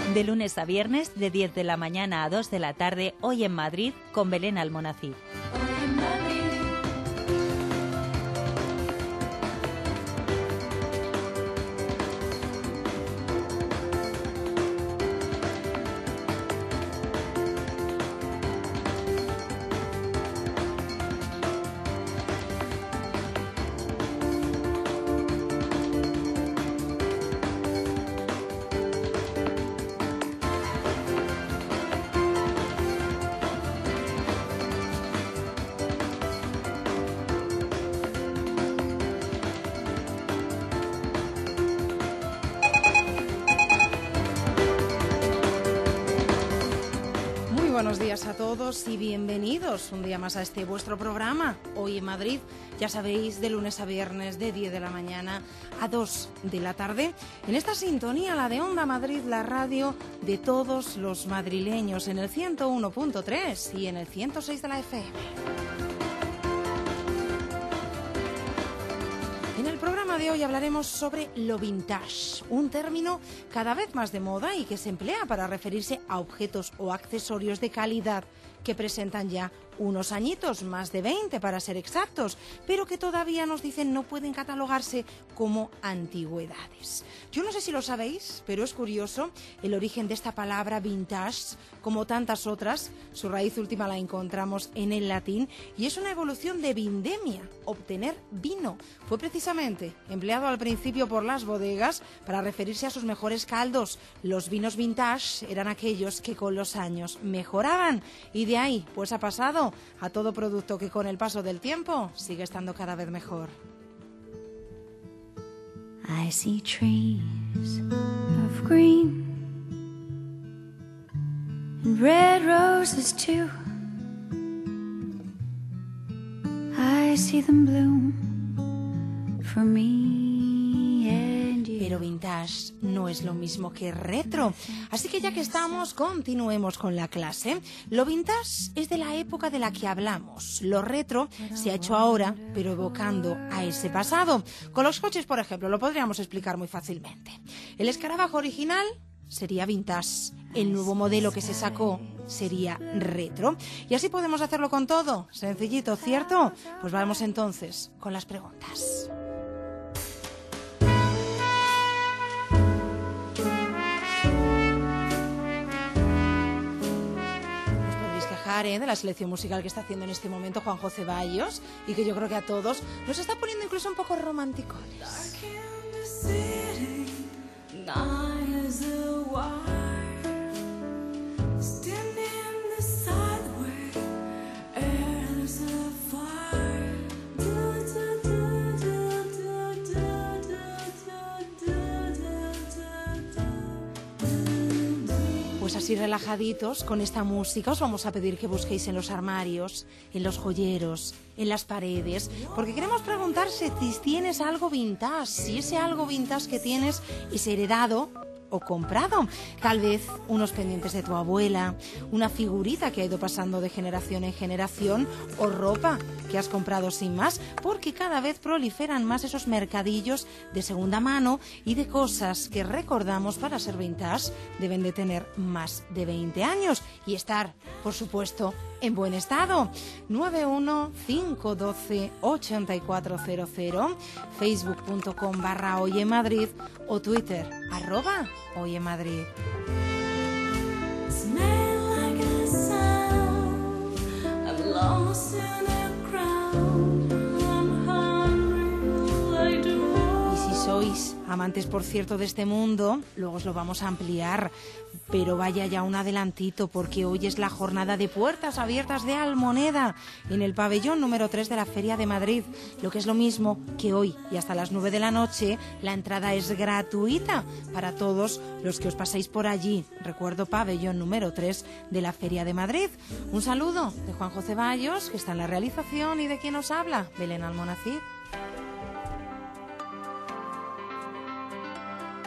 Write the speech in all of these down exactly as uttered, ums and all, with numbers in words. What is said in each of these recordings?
De lunes a viernes, de diez de la mañana a dos de la tarde, hoy en Madrid, con Belén Almonacid. Buenos días a todos y bienvenidos un día más a este vuestro programa, Hoy en Madrid. Ya sabéis, de lunes a viernes, de diez de la mañana a dos de la tarde. En esta sintonía, la de Onda Madrid, la radio de todos los madrileños, en el ciento uno punto tres y en el ciento seis de la F M. En el programa de hoy hablaremos sobre lo vintage, un término cada vez más de moda y que se emplea para referirse a objetos o accesorios de calidad que presentan ya unos añitos, más de veinte para ser exactos, pero que todavía nos dicen no pueden catalogarse como antigüedades. Yo no sé si lo sabéis, pero es curioso el origen de esta palabra vintage, como tantas otras. Su raíz última la encontramos en el latín y es una evolución de vindemia, obtener vino. Fue precisamente empleado al principio por las bodegas para referirse a sus mejores caldos. Los vinos vintage eran aquellos que con los años mejoraban y de ahí pues ha pasado a todo producto que con el paso del tiempo sigue estando cada vez mejor. I see trees of green and red roses too. I see them bloom for me and you. Pero vintage no es lo mismo que retro. Así que ya que estamos, continuemos con la clase. Lo vintage es de la época de la que hablamos. Lo retro se ha hecho ahora, pero evocando a ese pasado. Con los coches, por ejemplo, lo podríamos explicar muy fácilmente. El escarabajo original sería vintage. El nuevo modelo que se sacó sería retro. Y así podemos hacerlo con todo. Sencillito, ¿cierto? Pues vamos entonces con las preguntas. De la selección musical que está haciendo en este momento Juanjo Ceballos y que yo creo que a todos nos está poniendo incluso un poco romanticones. Pues así relajaditos con esta música os vamos a pedir que busquéis en los armarios, en los joyeros, en las paredes, porque queremos preguntar si tienes algo vintage, si ese algo vintage que tienes es heredado o comprado. Tal vez unos pendientes de tu abuela, una figurita que ha ido pasando de generación en generación o ropa que has comprado sin más, porque cada vez proliferan más esos mercadillos de segunda mano y de cosas que recordamos para ser vintage deben de tener más de veinte años y estar, por supuesto, en buen estado. nueve uno cinco uno dos ocho cuatro cero cero, facebook.com barra Hoy en Madrid o Twitter, arroba Hoy en Madrid. Y si sois amantes, por cierto, de este mundo, luego os lo vamos a ampliar, pero vaya ya un adelantito, porque hoy es la jornada de puertas abiertas de Almoneda en el pabellón número tres de la Feria de Madrid, lo que es lo mismo que hoy y hasta las nueve de la noche la entrada es gratuita para todos los que os paséis por allí. Recuerdo, pabellón número tres de la Feria de Madrid. Un saludo de Juanjo Ceballos, que está en la realización, y de quien os habla, Belén Almonacid.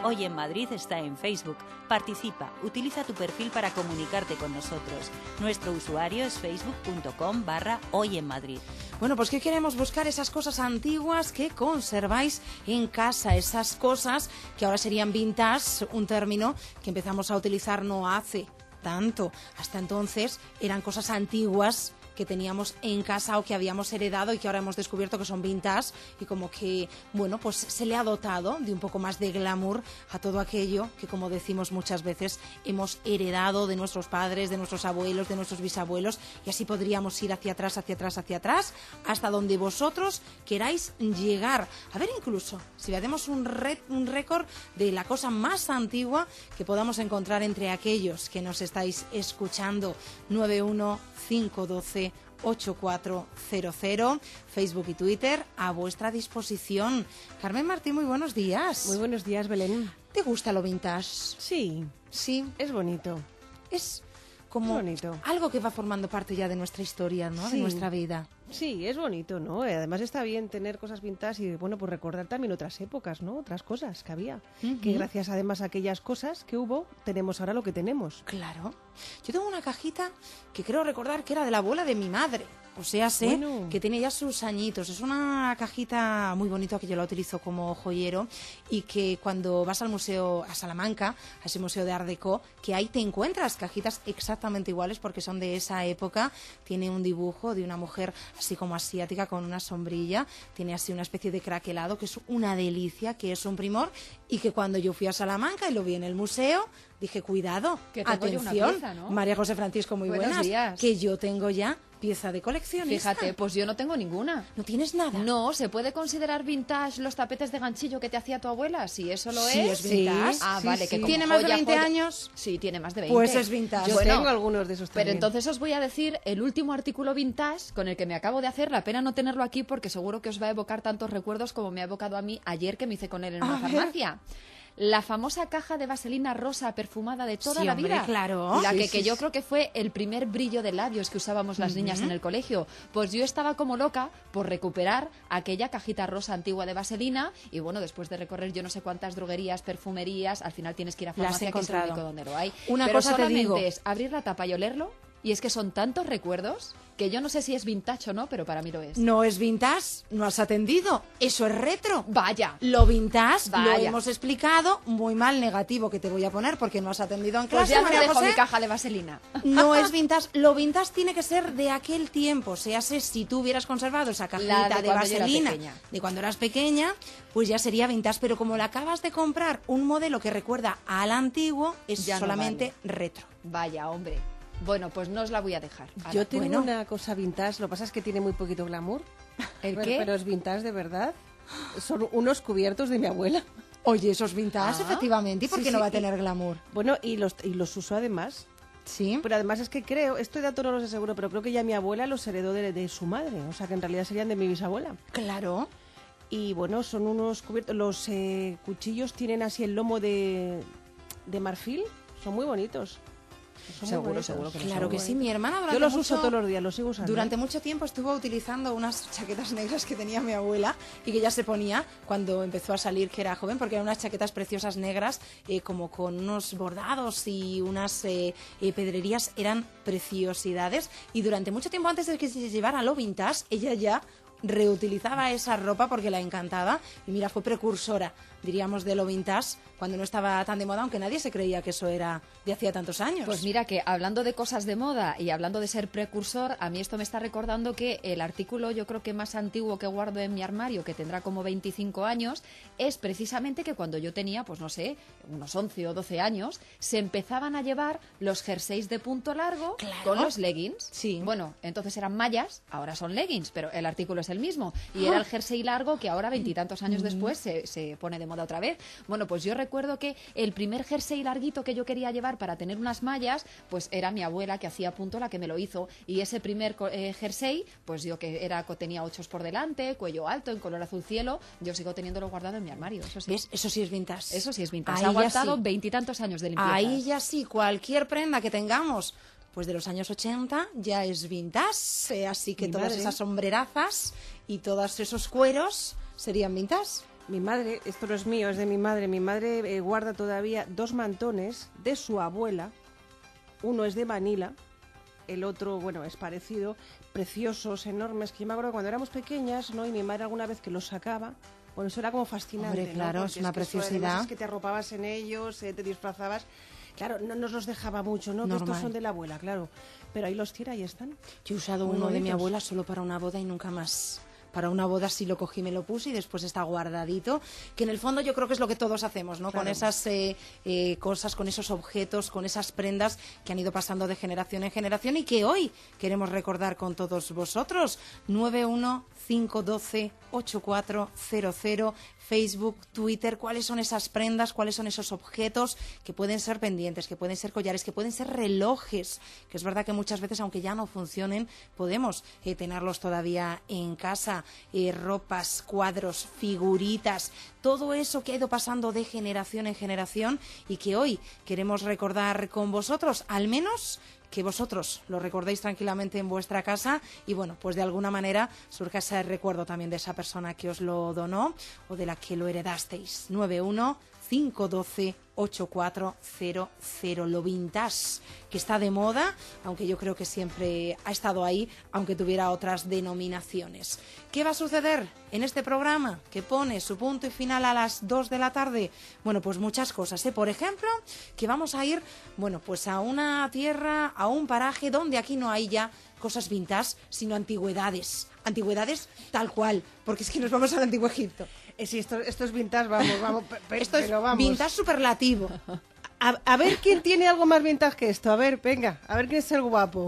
Hoy en Madrid está en Facebook. Participa, utiliza tu perfil para comunicarte con nosotros. Nuestro usuario es facebook.com barra Hoy en Madrid. Bueno, pues ¿qué queremos? Buscar esas cosas antiguas que conserváis en casa, esas cosas que ahora serían vintage, un término que empezamos a utilizar no hace tanto. Hasta entonces eran cosas antiguas que teníamos en casa o que habíamos heredado y que ahora hemos descubierto que son vintage, y como que, bueno, pues se le ha dotado de un poco más de glamour a todo aquello que, como decimos muchas veces, hemos heredado de nuestros padres, de nuestros abuelos, de nuestros bisabuelos, y así podríamos ir hacia atrás, hacia atrás, hacia atrás, hasta donde vosotros queráis llegar. A ver, incluso, si hacemos un, re- un récord de la cosa más antigua que podamos encontrar entre aquellos que nos estáis escuchando. Nueve uno cinco uno dos ocho cuatro cero cero, Facebook y Twitter a vuestra disposición. Carmen Martín, muy buenos días. Muy buenos días, Belén. ¿Te gusta lo vintage? Sí, Sí, es bonito. es como Bonito. algo que va formando parte ya de nuestra historia, ¿no? De Sí. nuestra vida. Sí, es bonito, ¿no? Y además está bien tener cosas vintage y, bueno, pues recordar también otras épocas, ¿no? Otras cosas que había. Ujú. Que gracias además a aquellas cosas que hubo, tenemos ahora lo que tenemos. Claro. Yo tengo una cajita que creo recordar que era de la abuela de mi madre. O sea, sé Bueno. que tiene ya sus añitos. Es una cajita muy bonita que yo la utilizo como joyero, y que cuando vas al museo a Salamanca, a ese museo de Art Deco, que ahí te encuentras cajitas exactamente iguales porque son de esa época. Tiene un dibujo de una mujer así como asiática con una sombrilla. Tiene así una especie de craquelado que es una delicia, que es un primor, y que cuando yo fui a Salamanca y lo vi en el museo, dije, cuidado, Que tengo yo una atención, pieza, ¿no? María José Francisco, muy Buenos buenas, días. que yo tengo ya pieza de coleccionista. Fíjate, pues yo no tengo ninguna. ¿No tienes nada? No, ¿se puede considerar vintage los tapetes de ganchillo que te hacía tu abuela? Si eso lo Sí, es. es vintage. Ah, Sí, vale, sí. que como ¿Tiene más de joya, veinte joya- años? Sí, tiene más de veinte. Pues es vintage. Yo Bueno, tengo algunos de esos Pero también. entonces os voy a decir el último artículo vintage con el que me acabo de hacer. La pena no tenerlo aquí porque seguro que os va a evocar tantos recuerdos como me ha evocado a mí ayer que me hice con él en A una ver. farmacia. La famosa caja de vaselina rosa perfumada de toda Sí, la hombre, vida. claro. La Sí, que, sí, que yo sí. creo que fue el primer brillo de labios que usábamos las niñas en el colegio. Pues yo estaba como loca por recuperar aquella cajita rosa antigua de vaselina, y bueno, después de recorrer yo no sé cuántas droguerías, perfumerías, al final tienes que ir a Las farmacia, he que es el encontrado. único donde lo hay. Una Pero cosa te solamente digo. es abrir la tapa y olerlo, y es que son tantos recuerdos que yo no sé si es vintage o no, pero para mí lo es. No es vintage, no has atendido. Eso es retro. Vaya. Lo vintage lo Vaya. hemos explicado, muy mal negativo que te voy a poner porque no has atendido en clase, Pues ya no María dejo José. mi caja de vaselina. No es vintage. Lo vintage tiene que ser de aquel tiempo. O sea, sé, si tú hubieras conservado esa cajita La de de, cuando yo era vaselina pequeña. de cuando eras pequeña, pues ya sería vintage. Pero como la acabas de comprar un modelo que recuerda al antiguo, es Ya no solamente retro. Vaya, hombre. Bueno, pues no os la voy a dejar. Ala. Yo tengo bueno. una cosa vintage, lo que pasa es que tiene muy poquito glamour. ¿El pero, qué? pero es vintage de verdad. Son unos cubiertos de mi abuela. Oye, eso es vintage, Ah. efectivamente. ¿Y por Sí, qué no sí, va a y- tener glamour? Bueno, y los, y los uso además. Sí. Pero además es que creo, esto de dato no lo sé seguro, pero creo que ya mi abuela los heredó de, de su madre. O sea que en realidad serían de mi bisabuela. Claro. Y bueno, son unos cubiertos. Los eh, cuchillos tienen así el lomo de, de marfil. Son muy bonitos. Son muy Seguro, bonitos. seguro que lo Claro que sí. Mi hermana durante Yo los mucho, uso todos los días, los sigo usando. Durante mucho tiempo estuvo utilizando unas chaquetas negras que tenía mi abuela y que ella se ponía cuando empezó a salir, que era joven, porque eran unas chaquetas preciosas negras, eh, como con unos bordados y unas eh, eh, pedrerías, eran preciosidades. Y durante mucho tiempo antes de que se llevara lo vintage, ella ya reutilizaba esa ropa porque la encantaba. Y mira, fue precursora, diríamos, de lo vintage cuando no estaba tan de moda, aunque nadie se creía que eso era de hacía tantos años. Pues mira que hablando de cosas de moda y hablando de ser precursor, a mí esto me está recordando que el artículo yo creo que más antiguo que guardo en mi armario, que tendrá como veinticinco años, es precisamente que cuando yo tenía, pues no sé, unos once o doce años, se empezaban a llevar los jerseys de punto largo Claro. con los leggings. Sí. Bueno, entonces eran mallas, ahora son leggings, pero el artículo es el mismo. Y era el jersey largo que ahora, veintitantos años después, se, se pone de moda otra vez. Bueno, pues yo recuerdo que el primer jersey larguito que yo quería llevar para tener unas mallas, pues era mi abuela que hacía punto la que me lo hizo. Y ese primer co- eh, jersey, pues yo que era tenía ochos por delante, cuello alto, en color azul cielo, yo sigo teniéndolo guardado en mi armario. Eso sí. ¿Ves? Eso sí es vintage. Eso sí es vintage. Ahí Ha ya aguantado sí. veintitantos años de limpieza. Ahí ya sí, cualquier prenda que tengamos, pues de los años ochenta ya es vintage, eh, así que Mi todas madre. esas sombrerazas y todos esos cueros serían vintage. Mi madre, esto no es mío, es de mi madre. Mi madre eh, guarda todavía dos mantones de su abuela. Uno es de Manila, el otro, bueno, es parecido, preciosos, enormes, que yo me acuerdo cuando éramos pequeñas, ¿no? Y mi madre alguna vez que los sacaba, bueno, eso era como fascinante. Hombre, claro, ¿no? es Porque una que eso, preciosidad. además, es que te arropabas en ellos, eh, te disfrazabas. Claro, no nos los dejaba mucho, ¿no? Que Normal. estos son de la abuela, claro. Pero ahí los tira, ahí están. Yo he usado Muy uno de mi bonitos. abuela solo para una boda y nunca más. Para una boda sí lo cogí, me lo puse y después está guardadito, que en el fondo yo creo que es lo que todos hacemos, ¿no? Claro. Con esas eh, eh, cosas, con esos objetos, con esas prendas que han ido pasando de generación en generación y que hoy queremos recordar con todos vosotros. nueve uno cinco uno dos ocho cuatro cero cero, Facebook, Twitter, cuáles son esas prendas, cuáles son esos objetos que pueden ser pendientes, que pueden ser collares, que pueden ser relojes, que es verdad que muchas veces, aunque ya no funcionen, podemos eh, tenerlos todavía en casa, eh, ropas, cuadros, figuritas, todo eso que ha ido pasando de generación en generación y que hoy queremos recordar con vosotros, al menos que vosotros lo recordéis tranquilamente en vuestra casa y, bueno, pues de alguna manera surja ese recuerdo también de esa persona que os lo donó o de la que lo heredasteis. nueve uno cinco uno dos ocho cuatro cero cero, lo vintage, que está de moda, aunque yo creo que siempre ha estado ahí, aunque tuviera otras denominaciones. ¿Qué va a suceder en este programa que pone su punto y final a las dos de la tarde? Bueno, pues muchas cosas, ¿eh? Por ejemplo, que vamos a ir, bueno, pues a una tierra, a un paraje donde aquí no hay ya cosas vintage, sino antigüedades. Antigüedades tal cual, porque es que nos vamos al Antiguo Egipto. Eh, sí, esto, esto es vintage, vamos, vamos. pe- pe- Esto es pero vamos. vintage superlativo. A, a ver quién tiene algo más vintage que esto. A ver, venga, a ver quién es el guapo.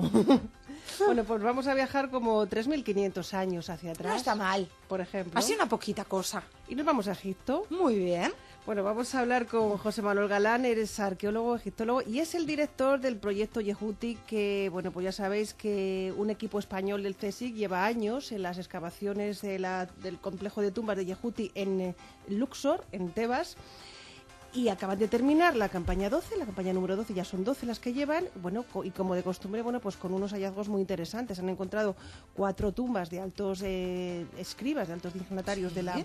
Bueno, pues vamos a viajar como tres mil quinientos años hacia atrás. No está mal. Por ejemplo. Así una poquita cosa. Y nos vamos a Egipto. Muy bien. Bueno, vamos a hablar con José Manuel Galán, eres arqueólogo, egiptólogo y es el director del proyecto Yehuti, que, bueno, pues ya sabéis que un equipo español del CSIC lleva años en las excavaciones de la, del complejo de tumbas de Yehuti en eh, Luxor, en Tebas. Y acaban de terminar la campaña doce, la campaña número doce, ya son doce las que llevan, bueno, co- y como de costumbre, bueno, pues con unos hallazgos muy interesantes. Han encontrado cuatro tumbas de altos eh, escribas, de altos dignatarios de la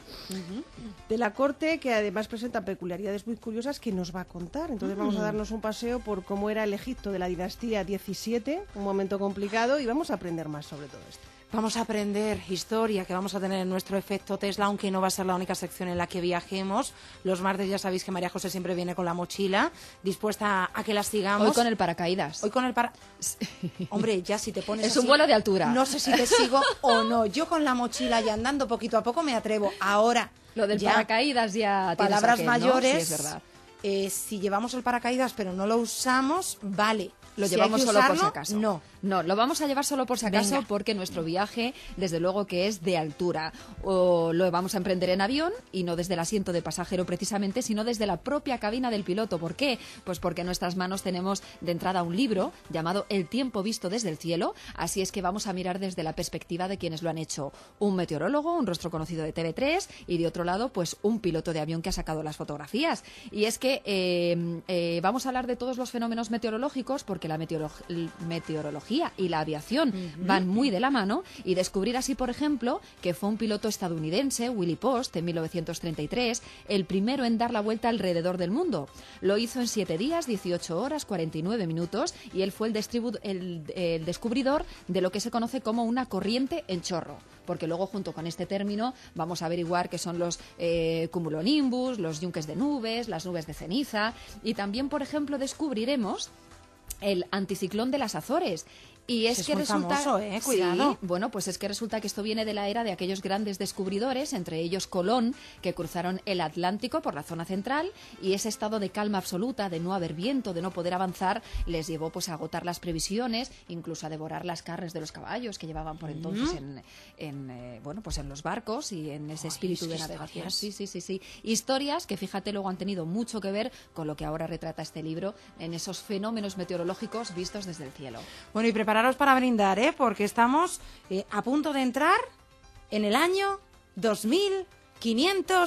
de la corte, que además presentan peculiaridades muy curiosas que nos va a contar. Entonces vamos a darnos un paseo por cómo era el Egipto de la dinastía diecisiete, un momento complicado, y vamos a aprender más sobre todo esto. Vamos a aprender historia que vamos a tener en nuestro efecto Tesla, aunque no va a ser la única sección en la que viajemos. Los martes ya sabéis que María José siempre viene con la mochila, dispuesta a que la sigamos. Hoy con el paracaídas. Hoy con el para... Hombre, ya si te pones Es así, un vuelo de altura. No sé si te sigo o no. Yo con la mochila y andando poquito a poco me atrevo. Ahora, Lo del ya, paracaídas ya tienes palabras aquel, ¿no? mayores, Sí, es verdad. eh, si llevamos el paracaídas pero no lo usamos, vale. Lo Si hay llevamos que solo por si usarlo, acaso. No. No, lo vamos a llevar solo por si acaso Venga. porque nuestro viaje, desde luego que es de altura. O lo vamos a emprender en avión y no desde el asiento de pasajero precisamente, sino desde la propia cabina del piloto. ¿Por qué? Pues porque en nuestras manos tenemos de entrada un libro llamado El tiempo visto desde el cielo. Así es que vamos a mirar desde la perspectiva de quienes lo han hecho. Un meteorólogo, un rostro conocido de T V tres y de otro lado, pues un piloto de avión que ha sacado las fotografías. Y es que eh, eh, vamos a hablar de todos los fenómenos meteorológicos porque la meteorología meteorología y la aviación uh-huh. van muy de la mano y descubrir así, por ejemplo, que fue un piloto estadounidense, Willie Post, en mil novecientos treinta y tres, el primero en dar la vuelta alrededor del mundo. Lo hizo en siete días, dieciocho horas, cuarenta y nueve minutos y él fue el, distribu- el, el descubridor de lo que se conoce como una corriente en chorro. Porque luego, junto con este término, vamos a averiguar qué son los eh, cumulonimbus, los yunques de nubes, las nubes de ceniza y también, por ejemplo, descubriremos el anticiclón de las Azores. Y es, es que muy resulta, famoso, ¿eh? Cuidado. Sí, bueno, pues es que resulta que esto viene de la era de aquellos grandes descubridores, entre ellos Colón, que cruzaron el Atlántico por la zona central y ese estado de calma absoluta, de no haber viento, de no poder avanzar, les llevó pues a agotar las previsiones, incluso a devorar las carnes de los caballos que llevaban por entonces mm. en, en eh, bueno, pues en los barcos y en ese Ay, espíritu es de que navegación. historias. Sí, sí, sí, sí. Historias que, fíjate, luego han tenido mucho que ver con lo que ahora retrata este libro en esos fenómenos meteorológicos vistos desde el cielo. Bueno, y prepararos para brindar, ¿eh? Porque estamos eh, a punto de entrar en el año dos mil quinientos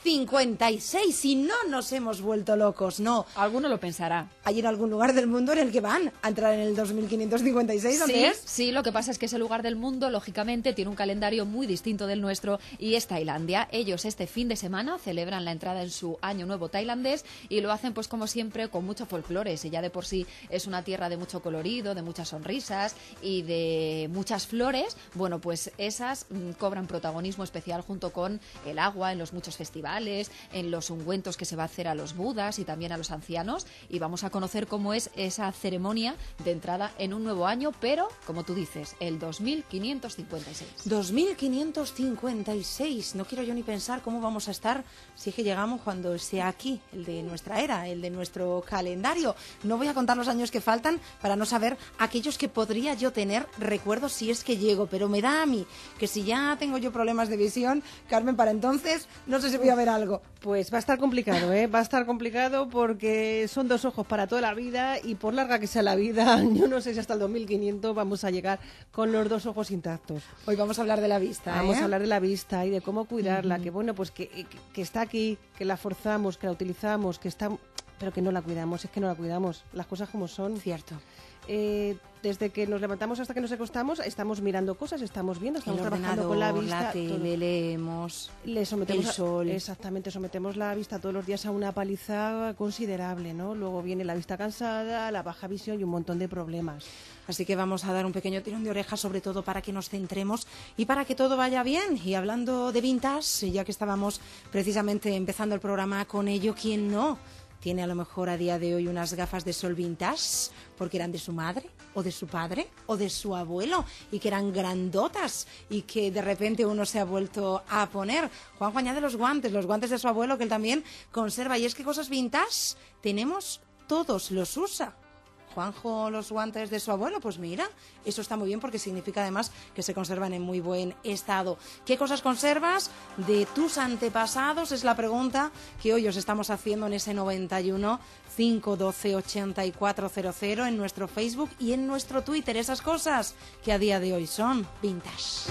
cincuenta y seis y no nos hemos vuelto locos, no. Alguno lo pensará. Hay en algún lugar del mundo en el que van a entrar en el dos mil quinientos cincuenta y seis, ¿dónde Sí, es? sí, lo que pasa es que ese lugar del mundo, lógicamente, tiene un calendario muy distinto del nuestro y es Tailandia. Ellos este fin de semana celebran la entrada en su año nuevo tailandés y lo hacen, pues como siempre, con mucho folclore. Si ya de por sí es una tierra de mucho colorido, de muchas sonrisas y de muchas flores, bueno, pues esas mm, cobran protagonismo especial junto con el agua en los muchos festivales, en los ungüentos que se va a hacer a los budas y también a los ancianos, y vamos a conocer cómo es esa ceremonia de entrada en un nuevo año, pero, como tú dices, el dos mil quinientos cincuenta y seis. dos mil quinientos cincuenta y seis. No quiero yo ni pensar cómo vamos a estar si es que llegamos cuando sea aquí, el de nuestra era, el de nuestro calendario. No voy a contar los años que faltan para no saber aquellos que podría yo tener recuerdos si es que llego, pero me da a mí que si ya tengo yo problemas de visión, Carmen, para entonces no sé si voy a ver algo. Pues va a estar complicado, ¿eh? Va a estar complicado porque son dos ojos para toda la vida y por larga que sea la vida, yo no sé si hasta el dos mil quinientos vamos a llegar con los dos ojos intactos. Hoy vamos a hablar de la vista, ¿eh? Vamos a hablar de la vista y de cómo cuidarla, uh-huh. que bueno, pues que, que, que está aquí, que la forzamos, que la utilizamos, que está, pero que no la cuidamos, es que no la cuidamos, las cosas como son. Cierto. Eh, desde que nos levantamos hasta que nos acostamos estamos mirando cosas, estamos viendo, estamos el trabajando con la vista, la tele, todo. Leemos, le sometemos el sol. A, exactamente, sometemos la vista todos los días a una paliza considerable, ¿no? Luego viene la vista cansada, la baja visión y un montón de problemas. Así que vamos a dar un pequeño tirón de orejas, sobre todo para que nos centremos y para que todo vaya bien. Y hablando de vintage, ya que estábamos precisamente empezando el programa con ello, ¿quién no tiene a lo mejor a día de hoy unas gafas de sol vintage porque eran de su madre o de su padre o de su abuelo y que eran grandotas y que de repente uno se ha vuelto a poner? Juanjo añade los guantes, los guantes de su abuelo que él también conserva. Y es que cosas vintage tenemos todos, los usa. Juanjo los guantes de su abuelo, pues mira, eso está muy bien porque significa además que se conservan en muy buen estado. ¿Qué cosas conservas de tus antepasados? Es la pregunta que hoy os estamos haciendo en ese noventa y uno, cinco uno dos, ochenta y cuatro cero cero en nuestro Facebook y en nuestro Twitter. Esas cosas que a día de hoy son vintage.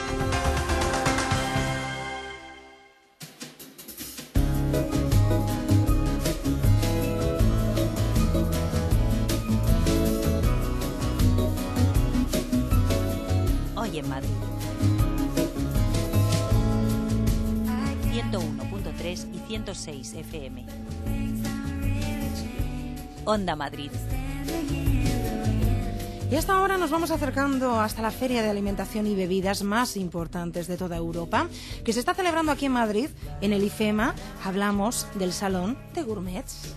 En Madrid. ciento uno punto tres y ciento seis F M. Onda Madrid. Y hasta ahora nos vamos acercando hasta la feria de alimentación y bebidas más importantes de toda Europa, que se está celebrando aquí en Madrid, en el IFEMA. Hablamos del Salón de Gourmets.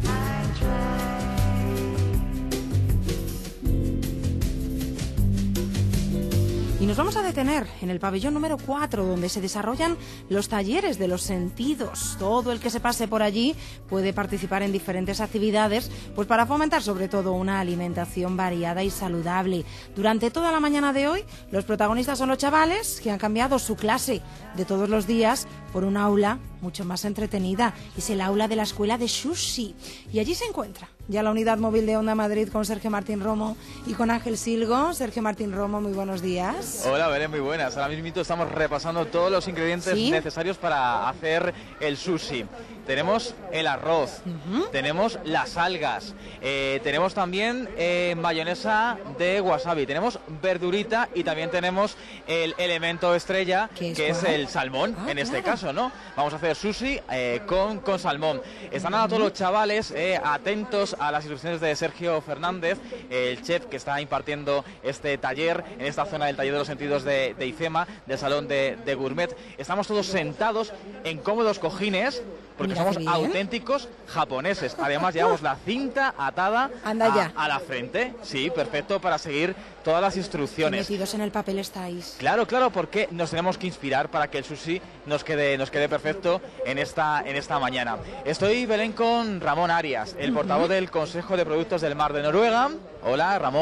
Y nos vamos a detener en el pabellón número cuatro, donde se desarrollan los talleres de los sentidos. Todo el que se pase por allí puede participar en diferentes actividades, pues para fomentar sobre todo una alimentación variada y saludable. Durante toda la mañana de hoy, los protagonistas son los chavales que han cambiado su clase de todos los días por un aula mucho más entretenida. Es el aula de la Escuela de Sushi. Y allí se encuentra ya la unidad móvil de Onda Madrid con Sergio Martín Romo y con Ángel Silgo. Sergio Martín Romo, muy buenos días. Hola, Belén, muy buenas. Ahora mismo estamos repasando todos los ingredientes ¿Sí? necesarios para hacer el sushi. Tenemos el arroz, uh-huh. tenemos las algas, eh, tenemos también eh, mayonesa de wasabi, tenemos verdurita y también tenemos el elemento estrella, es que es el salmón, ah, en este claro. caso, ¿no? Vamos a hacer sushi eh, con, con salmón. Están uh-huh. a todos los chavales eh, atentos a las instrucciones de Sergio Fernández, el chef que está impartiendo este taller en esta zona del taller de los sentidos de, de IFEMA, del Salón de, de Gourmet. Estamos todos sentados en cómodos cojines, porque Mira, somos auténticos japoneses. Además, llevamos la cinta atada a, a la frente. Sí, perfecto, para seguir todas las instrucciones. Qué metidos en el papel estáis. Claro, claro, porque nos tenemos que inspirar para que el sushi nos quede, nos quede perfecto en esta, en esta mañana. Estoy, Belén, con Ramón Arias, el uh-huh. portavoz del Consejo de Productos del Mar de Noruega. Hola, Ramón.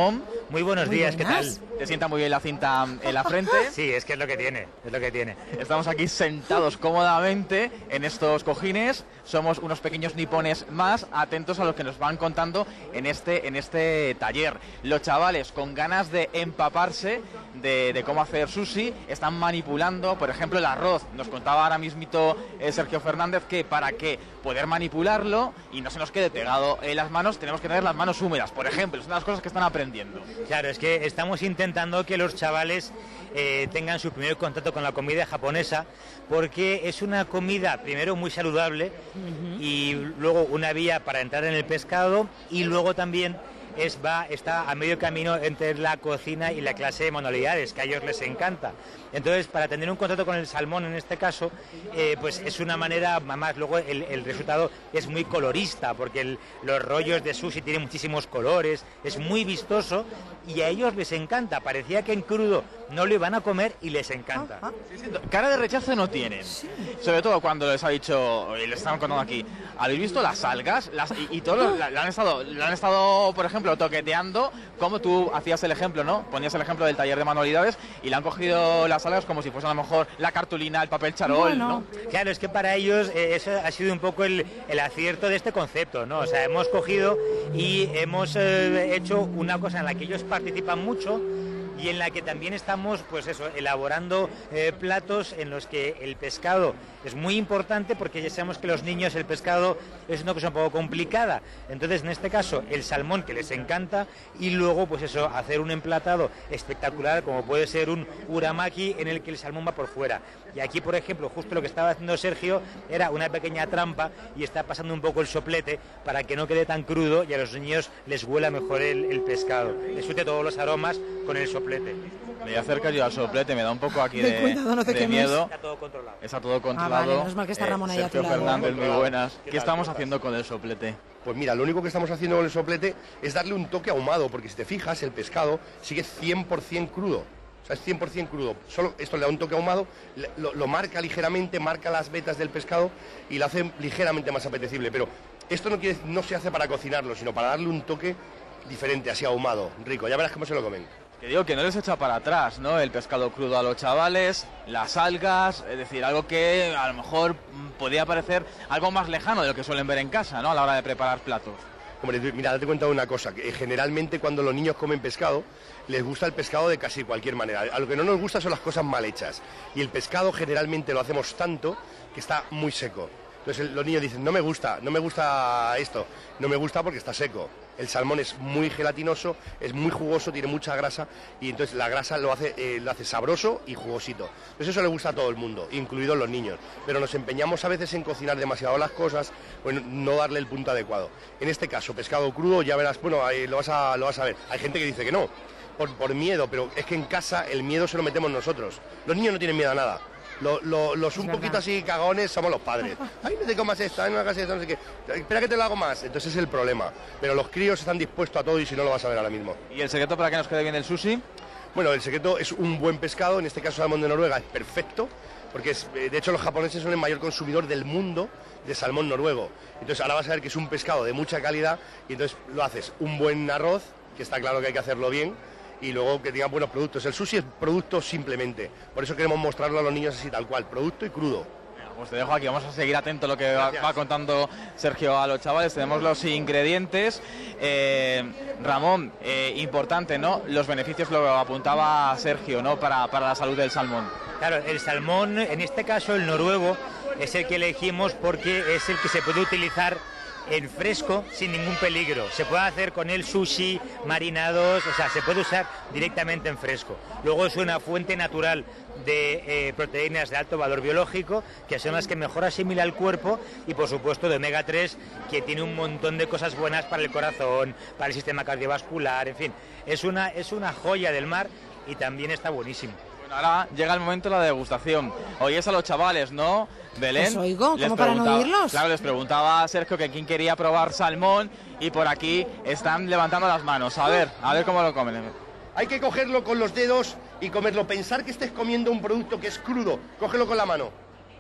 Muy buenos Muy días, buenas. ¿qué tal? Te sienta muy bien la cinta en la frente. Sí, es que es lo que tiene, es lo que tiene. Estamos aquí sentados cómodamente en estos cojines. Somos unos pequeños nipones más, atentos a lo que nos van contando en este, en este taller. Los chavales con ganas de empaparse de, de cómo hacer sushi están manipulando, por ejemplo, el arroz. Nos contaba ahora mismito eh, Sergio Fernández que para que poder manipularlo y no se nos quede pegado en las manos, tenemos que tener las manos húmedas, por ejemplo. Es una de las cosas que están aprendiendo. Claro, es que estamos intentando que los chavales eh, tengan su primer contacto con la comida japonesa, porque es una comida, primero, muy saludable, uh-huh. y luego una vía para entrar en el pescado, y luego también es, va, está a medio camino entre la cocina y la clase de manualidades, que a ellos les encanta. Entonces, para tener un contacto con el salmón en este caso, eh, pues es una manera, más luego el, el resultado es muy colorista, porque el, los rollos de sushi tienen muchísimos colores, es muy vistoso y a ellos les encanta. Parecía que en crudo no lo iban a comer y les encanta. Ah, ah. Sí, sí, cara de rechazo no tienen, sí. Sobre todo cuando les ha dicho, y les estaban contando aquí, ¿habéis visto las algas? Las, y, y todos la, la han estado, la han estado, por ejemplo, toqueteando, como tú hacías el ejemplo, ¿no? Ponías el ejemplo del taller de manualidades y le han cogido las algas como si fuese a lo mejor la cartulina, el papel charol, ¿no? no. Claro, es que para ellos eh, eso ha sido un poco el, el acierto de este concepto, ¿no? O sea, hemos cogido y hemos eh, hecho una cosa en la que ellos participan mucho y en la que también estamos, pues eso, elaborando eh, platos en los que el pescado es muy importante, porque ya sabemos que los niños el pescado es una cosa un poco complicada. Entonces, en este caso, el salmón, que les encanta, y luego, pues eso, hacer un emplatado espectacular, como puede ser un uramaki, en el que el salmón va por fuera. Y aquí, por ejemplo, justo lo que estaba haciendo Sergio era una pequeña trampa, y está pasando un poco el soplete para que no quede tan crudo y a los niños les huela mejor el, el pescado. Les suelte todos los aromas con el soplete. Me voy a acercar yo al soplete, me da un poco aquí de, cuidado, no de miedo. Está todo controlado. Está todo controlado. Ah, vale, menos mal que está Ramón ahí a tu Sergio lado. Fernández, muy buenas. ¿Qué estamos haciendo con el soplete? Pues mira, lo único que estamos haciendo con el soplete es darle un toque ahumado, porque si te fijas, el pescado sigue cien por ciento crudo. O sea, es cien por ciento crudo. Solo esto le da un toque ahumado, lo, lo marca ligeramente, marca las vetas del pescado y lo hace ligeramente más apetecible. Pero esto no, quiere, no se hace para cocinarlo, sino para darle un toque diferente, así ahumado, rico. Ya verás cómo se lo comen. Que digo que no les echa para atrás, ¿no? El pescado crudo a los chavales, las algas, es decir, algo que a lo mejor podría parecer algo más lejano de lo que suelen ver en casa, ¿no? A la hora de preparar platos. Hombre, mira, date cuenta de una cosa, que generalmente cuando los niños comen pescado, les gusta el pescado de casi cualquier manera. A lo que no nos gusta son las cosas mal hechas. Y el pescado generalmente lo hacemos tanto que está muy seco. Entonces los niños dicen, no me gusta, no me gusta esto, no me gusta porque está seco. El salmón es muy gelatinoso, es muy jugoso, tiene mucha grasa y entonces la grasa lo hace, eh, lo hace sabroso y jugosito. Entonces eso le gusta a todo el mundo, incluidos los niños. Pero nos empeñamos a veces en cocinar demasiado las cosas, bueno, no darle el punto adecuado. En este caso, pescado crudo, ya verás, bueno, ahí lo vas a, lo vas a ver. Hay gente que dice que no, por, por miedo, pero es que en casa el miedo se lo metemos nosotros. Los niños no tienen miedo a nada. Lo, lo, los un poquito así cagones somos los padres. Ay, no te comas esto, ay, no hagas esto, no sé qué. Espera que te lo hago más. Entonces es el problema. Pero los críos están dispuestos a todo y si no lo vas a ver ahora mismo. ¿Y el secreto para que nos quede bien el sushi? Bueno, el secreto es un buen pescado. En este caso, salmón de Noruega es perfecto. Porque es, de hecho los japoneses son el mayor consumidor del mundo de salmón noruego. Entonces ahora vas a ver que es un pescado de mucha calidad. Y entonces lo haces un buen arroz, que está claro que hay que hacerlo bien. Y luego que tengan buenos productos. El sushi es producto simplemente. Por eso queremos mostrarlo a los niños así tal cual, producto y crudo. Pues te dejo aquí, vamos a seguir atento a lo que va, va contando Sergio a los chavales. Tenemos los ingredientes. Eh, Ramón, eh, importante, ¿no? Los beneficios lo apuntaba Sergio, ¿no? Para, para la salud del salmón. Claro, el salmón, en este caso el noruego, es el que elegimos porque es el que se puede utilizar en fresco sin ningún peligro. Se puede hacer con el sushi, marinados, o sea, se puede usar directamente en fresco. Luego es una fuente natural de eh, proteínas de alto valor biológico, que son las que mejor asimila el cuerpo, y por supuesto de omega tres, que tiene un montón de cosas buenas para el corazón, para el sistema cardiovascular, en fin, es una, es una joya del mar y también está buenísimo. Ahora llega el momento de la degustación. Oyes a los chavales, ¿no? Belén. Pues oigo, ¿cómo para no oírlos? Claro, les preguntaba a Sergio que quién quería probar salmón y por aquí están levantando las manos. A ver, a ver cómo lo comen. Hay que cogerlo con los dedos y comerlo. Pensar que estés comiendo un producto que es crudo. Cógelo con la mano.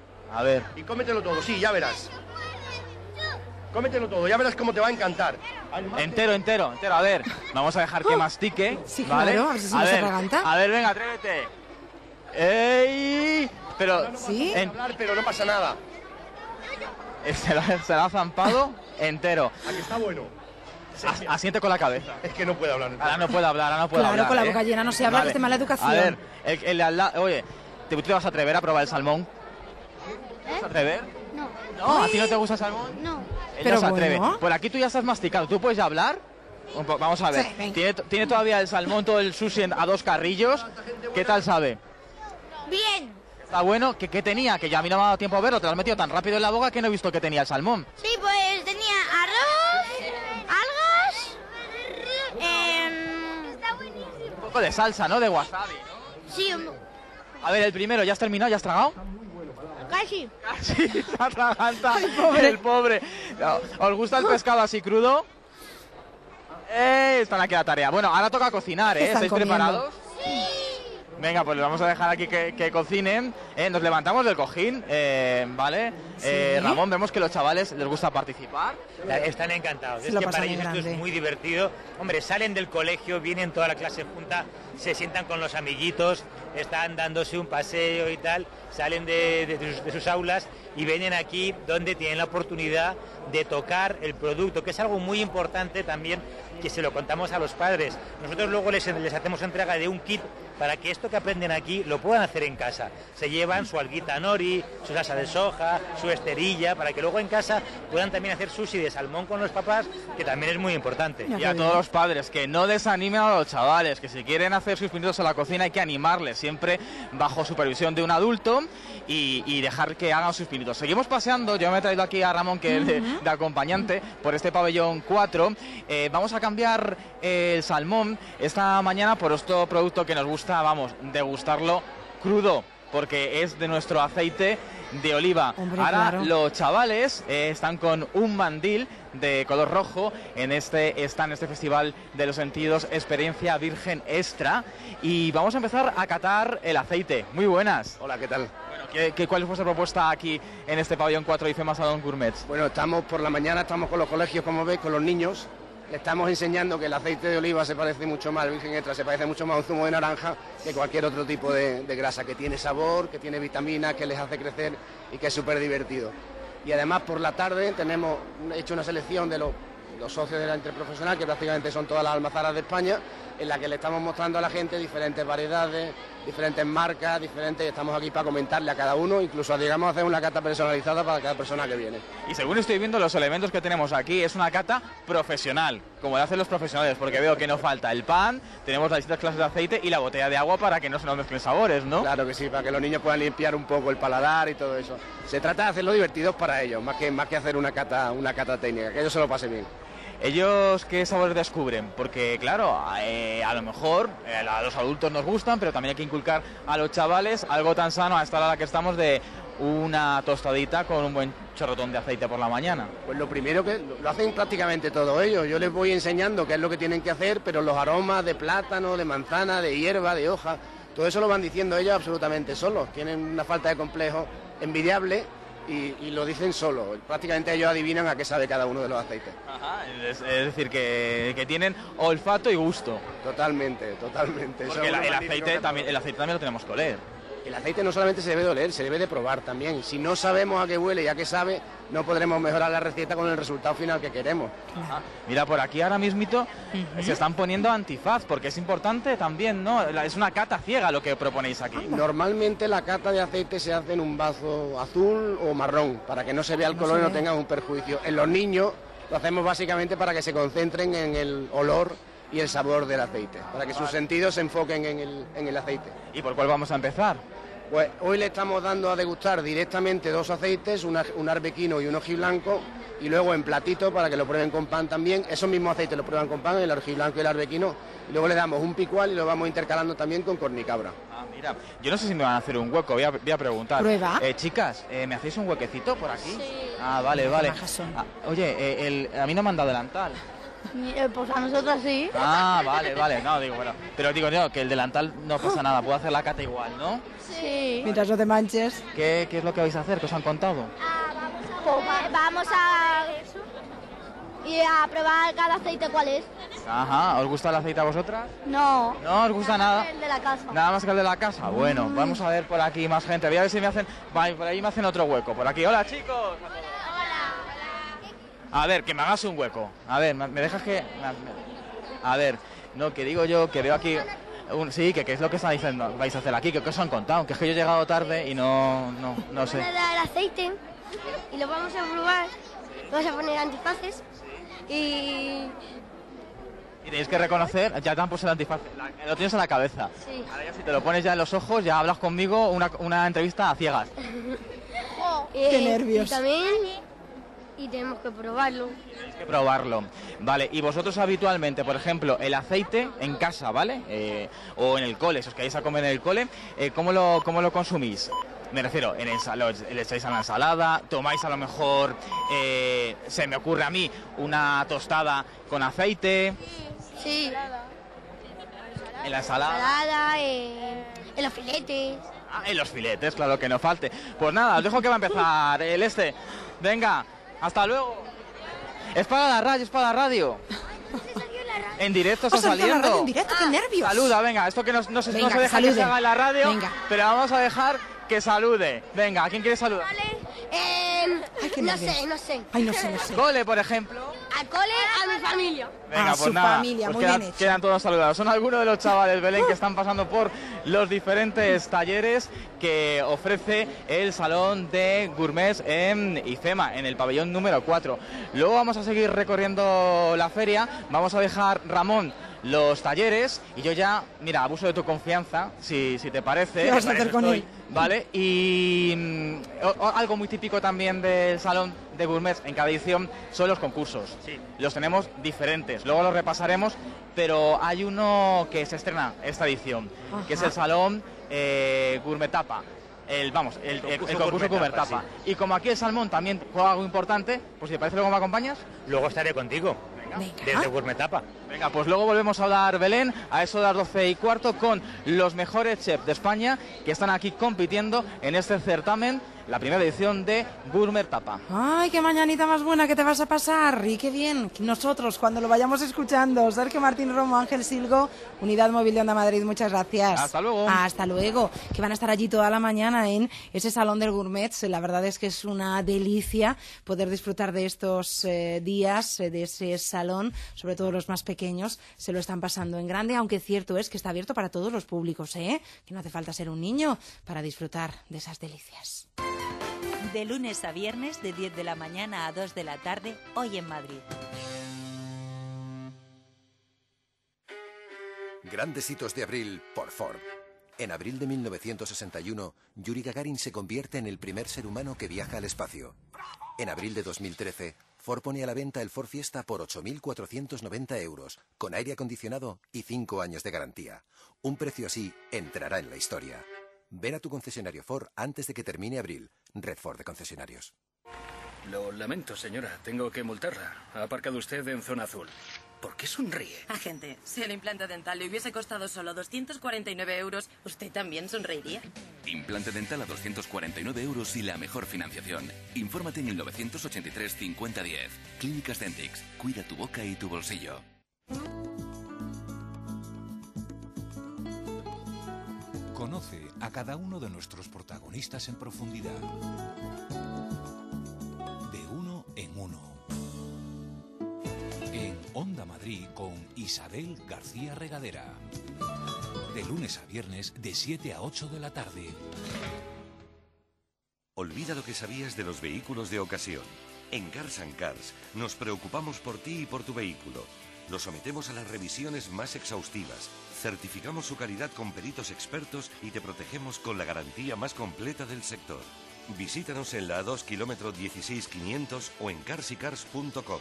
A ver. Y cómetelo todo, sí, ya verás. Cómetelo todo, ya verás cómo te va a encantar. Entero, entero, entero. A ver, vamos a dejar que mastique. Sí, ¿vale? claro, a ver si a no se ver, atraganta. A ver, venga, atrévete. ¡Ey! Pero, ¿Sí? en- Hablar, pero no pasa nada. se lo, se lo ha zampado entero. Aquí está bueno. As- Asiente con la cabeza. Es que no puedo hablar. Ahora no puede hablar, ahora no puede Claro, hablar. con la ¿eh? boca llena no se habla, que es de mala educación. A ver, el, el de al lado- oye, ¿te, ¿tú te vas a atrever a probar el salmón? ¿Te vas a atrever? No. ¿No? ¿A ti no te gusta el salmón? No. Él Pero no se atreve. bueno. Por aquí tú ya estás masticado. ¿Tú puedes ya hablar? Un po- Vamos a ver. Sí, venga. ¿Tiene, tiene todavía el salmón, todo el sushi en- a dos carrillos? ¿Qué tal sabe? Bien. ¿Está bueno? ¿Qué, qué tenía? Que ya a mí no me ha dado tiempo a verlo. Te lo has metido tan rápido en la boca que no he visto que tenía el salmón. Sí, pues tenía arroz, algas, em, Un poco de salsa, ¿no? De wasabi, ¿no? sí, un- A ver, el primero, ¿ya has terminado? ¿Ya has tragado? casi. Sí, se atraganta el pobre. No, ¿os gusta el pescado así crudo? Eh, están aquí a la tarea. Bueno, ahora toca cocinar, ¿eh? Están ¿Estáis comiendo. preparados? Venga, pues les vamos a dejar aquí que, que cocinen. Eh, nos levantamos del cojín, eh, ¿vale? Eh, Ramón, vemos que los chavales les gusta participar. Están encantados. Se es lo que pasan para en ellos esto grande. es muy divertido. Hombre, salen del colegio, vienen toda la clase junta, se sientan con los amiguitos, están dándose un paseo y tal, salen de, de- de sus, de sus aulas y vienen aquí donde tienen la oportunidad de tocar el producto, que es algo muy importante también, que se lo contamos a los padres. Nosotros luego les, les hacemos entrega de un kit para que esto que aprenden aquí lo puedan hacer en casa. Se llevan su alguita nori, su salsa de soja, su esterilla, para que luego en casa puedan también hacer sushi de salmón con los papás, que también es muy importante. Y a todos los padres, que no desanimen a los chavales, que si quieren hacer sus pinitos en la cocina hay que animarles, siempre bajo supervisión de un adulto y, y dejar que hagan sus pinitos. Seguimos paseando, yo me he traído aquí a Ramón, que es de, de acompañante, por este pabellón cuatro. Eh, vamos a cambiar eh, el salmón esta mañana por otro producto que nos gusta, vamos, degustarlo crudo, porque es de nuestro aceite de oliva. Hombre, Ahora claro. los chavales eh, están con un mandil de color rojo en este está en este festival de los sentidos, experiencia virgen extra, y vamos a empezar a catar el aceite. Muy buenas. Hola, ¿qué tal? Bueno, ¿qué, qué, ¿cuál es vuestra propuesta aquí en este pabellón cuatro de IFEMA Salón Gourmets? Bueno, estamos por la mañana, estamos con los colegios, como veis, con los niños. Le estamos enseñando que el aceite de oliva se parece mucho más al virgen extra, se parece mucho más a un zumo de naranja que cualquier otro tipo de, de grasa, que tiene sabor, que tiene vitaminas, que les hace crecer y que es súper divertido. Y además por la tarde tenemos hecho una selección de los, los socios de la interprofesional, que prácticamente son todas las almazaras de España, en la que le estamos mostrando a la gente diferentes variedades, diferentes marcas, diferentes, y estamos aquí para comentarle a cada uno, incluso llegamos a hacer una cata personalizada para cada persona que viene. Y según estoy viendo los elementos que tenemos aquí, es una cata profesional, como le hacen los profesionales, porque veo que no falta el pan, tenemos las distintas clases de aceite y la botella de agua para que no se nos mezclen sabores, ¿no? Claro que sí, para que los niños puedan limpiar un poco el paladar y todo eso. Se trata de hacerlo divertidos para ellos, más que, más que hacer una cata, una cata técnica, que ellos se lo pasen bien. ¿Ellos qué sabores descubren? Porque, claro, eh, a lo mejor eh, a los adultos nos gustan, pero también hay que inculcar a los chavales algo tan sano a esta hora a la que estamos de una tostadita con un buen chorrotón de aceite por la mañana. Pues lo primero que lo hacen prácticamente todos ellos. Yo les voy enseñando qué es lo que tienen que hacer, pero los aromas de plátano, de manzana, de hierba, de hoja, todo eso lo van diciendo ellos absolutamente solos. Tienen una falta de complejo envidiable y, y lo dicen solos. Prácticamente ellos adivinan a qué sabe cada uno de los aceites. Ajá, es, es decir, que, que tienen olfato y gusto. Totalmente, totalmente. Eso Porque es la- lo el, magnífico aceite que también, el aceite también lo tenemos que oler. El aceite no solamente se debe de oler, se debe de probar también. Si no sabemos a qué huele y a qué sabe, no podremos mejorar la receta con el resultado final que queremos. Ajá. Mira, por aquí ahora mismito se están poniendo antifaz, porque es importante también, ¿no? La- Es una cata ciega lo que proponéis aquí. Normalmente la cata de aceite se hace en un vaso azul o marrón, para que no se vea el color y no tenga un perjuicio. En los niños lo hacemos básicamente para que se concentren en el olor y el sabor del aceite, para que sus sentidos se enfoquen en el, en el aceite. ¿Y por cuál vamos a empezar? Pues hoy le estamos dando a degustar directamente dos aceites, una- un arbequino y un ojiblanco, y luego en platito para que lo prueben con pan también. Esos mismos aceites los prueban con pan, el ojiblanco y el arbequino, y luego le damos un picual y lo vamos intercalando también con cornicabra. Ah, mira, yo no sé si me van a hacer un hueco, voy a, voy a preguntar. Prueba. Eh, chicas, eh, ¿me hacéis un huequecito por aquí? Sí. Ah, vale, vale. majas son. Ah, oye, eh, el- a mí no me han dado delantal. Eh, Pues a nosotros sí. Ah, vale, vale, no, digo, bueno. Pero digo, no, que el delantal no pasa nada, puedo hacer la cata igual, ¿no? Sí. Mientras no te manches. ¿Qué, qué es lo que vais a hacer? ¿Qué os han contado? Pues va- vamos a y a probar cada aceite cuál es. Ajá, ¿os gusta el aceite a vosotras? No. No os gusta nada. El de la casa. Nada más que el de la casa. Bueno, vamos a ver por aquí más gente. Voy a ver si me hacen... Vale, por ahí me hacen otro hueco. Por aquí. Hola, chicos. A ver, que me hagas un hueco. A ver, ¿me dejas que...? A ver, no, que digo yo, que veo aquí... Un, sí, que qué es lo que está diciendo, vais a hacer aquí, que qué os han contado, que es que yo he llegado tarde y no, no, no sé. Vamos a dar el aceite y lo vamos a probar, vamos a poner antifaces y... Y tenéis que reconocer, ya te han puesto el antifaz, la, lo tienes en la cabeza. Sí. Ahora ya si te lo pones ya en los ojos, ya hablas conmigo una, una entrevista a ciegas. Qué nervios. Y también... Y tenemos que probarlo. Tenéis que probarlo. Vale, y vosotros habitualmente, por ejemplo, el aceite en casa, ¿vale? Eh, o en el cole, si os queréis a comer en el cole, eh, ¿cómo, lo, ¿cómo lo consumís? Me refiero, en ensala, le echáis a la ensalada, tomáis a lo mejor, eh, se me ocurre a mí, una tostada con aceite. Sí. En la ensalada. Ensalada, en, en los filetes. Ah, en los filetes, claro, que no falte. Pues nada, os dejo que va a empezar el este. Venga. Hasta luego. Es para la radio, es para la radio. En directo está saliendo. La radio en directo, qué nervios. Saluda, venga, esto que no, no, se, venga, no se deja que, que se haga en la radio, venga. Pero vamos a dejar que salude. Venga, ¿a quién quiere saludar? Vale. Eh, Ay, no sé, no sé. Ay, no sé, no sé. Cole, por ejemplo. Al cole, a mi familia. Venga, a pues su nada, familia, pues muy quedan, bien hecho. quedan todos saludados. Son algunos de los chavales, Belén, que están pasando por los diferentes talleres que ofrece el Salón de Gourmets en IFEMA, en el pabellón número cuatro. Luego vamos a seguir recorriendo la feria. Vamos a dejar, Ramón, los talleres y yo ya, mira, abuso de tu confianza, si, si te parece. ¿Qué vas a hacer con él? Vale, y mm, o, o, algo muy típico también del Salón de Gourmets en cada edición son los concursos. Sí. Los tenemos diferentes, luego los repasaremos, pero hay uno que se estrena esta edición, Ajá. que es el Salón eh, Gourmet Tapa. El, vamos, el, el, concurso, el concurso Gourmet Tapa. Sí. Y como aquí el salmón también juega algo importante, pues si te parece luego me acompañas. Luego estaré contigo. Venga. Desde Gourmet Tapa. Venga, pues luego volvemos a hablar, Belén, a eso de las doce y cuarto, con los mejores chefs de España que están aquí compitiendo en este certamen, la primera edición de Gourmet Tapa. Ay, qué mañanita más buena que te vas a pasar. Y qué bien, nosotros cuando lo vayamos escuchando. Sergio Martín Romo, Ángel Silgo, Unidad Móvil de Onda Madrid, muchas gracias. Hasta luego. Hasta luego, que van a estar allí toda la mañana en ese Salón del Gourmet. La verdad es que es una delicia poder disfrutar de estos eh, días, eh, de ese salón, sobre todo los más pequeños, se lo están pasando en grande, aunque cierto es que está abierto para todos los públicos, ¿eh? Que no hace falta ser un niño para disfrutar de esas delicias. De lunes a viernes, de diez de la mañana a dos de la tarde, hoy en Madrid. Grandes hitos de abril por Ford. En abril de mil novecientos sesenta y uno, Yuri Gagarin se convierte en el primer ser humano que viaja al espacio. En abril de dos mil trece, Ford pone a la venta el Ford Fiesta por ocho mil cuatrocientos noventa euros, con aire acondicionado y cinco años de garantía. Un precio así entrará en la historia. Ven a tu concesionario Ford antes de que termine abril. Red Ford de concesionarios. Lo lamento, señora. Tengo que multarla. Ha aparcado usted en zona azul. ¿Por qué sonríe? Agente, si el implante dental le hubiese costado solo doscientos cuarenta y nueve euros, ¿usted también sonreiría? Implante dental a doscientos cuarenta y nueve euros y la mejor financiación. Infórmate en el novecientos ochenta y tres cincuenta diez. Clínicas Dentix. Cuida tu boca y tu bolsillo. Conoce a cada uno de nuestros protagonistas en profundidad. De uno en uno. En Onda Madrid con Isabel García Regadera. De lunes a viernes de siete a ocho de la tarde. Olvida lo que sabías de los vehículos de ocasión. En Cars and Cars nos preocupamos por ti y por tu vehículo. Lo sometemos a las revisiones más exhaustivas, certificamos su calidad con peritos expertos y te protegemos con la garantía más completa del sector. Visítanos en la A dos kilómetro dieciséis quinientos o en cars y cars punto com.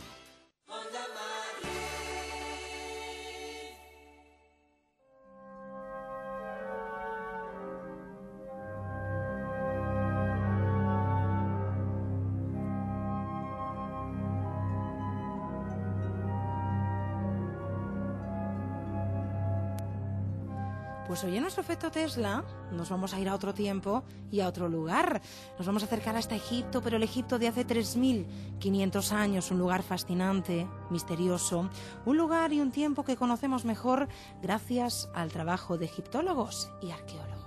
Pues hoy en nuestro efecto Tesla nos vamos a ir a otro tiempo y a otro lugar. Nos vamos a acercar hasta Egipto, pero el Egipto de hace tres mil quinientos años, un lugar fascinante, misterioso, un lugar y un tiempo que conocemos mejor gracias al trabajo de egiptólogos y arqueólogos.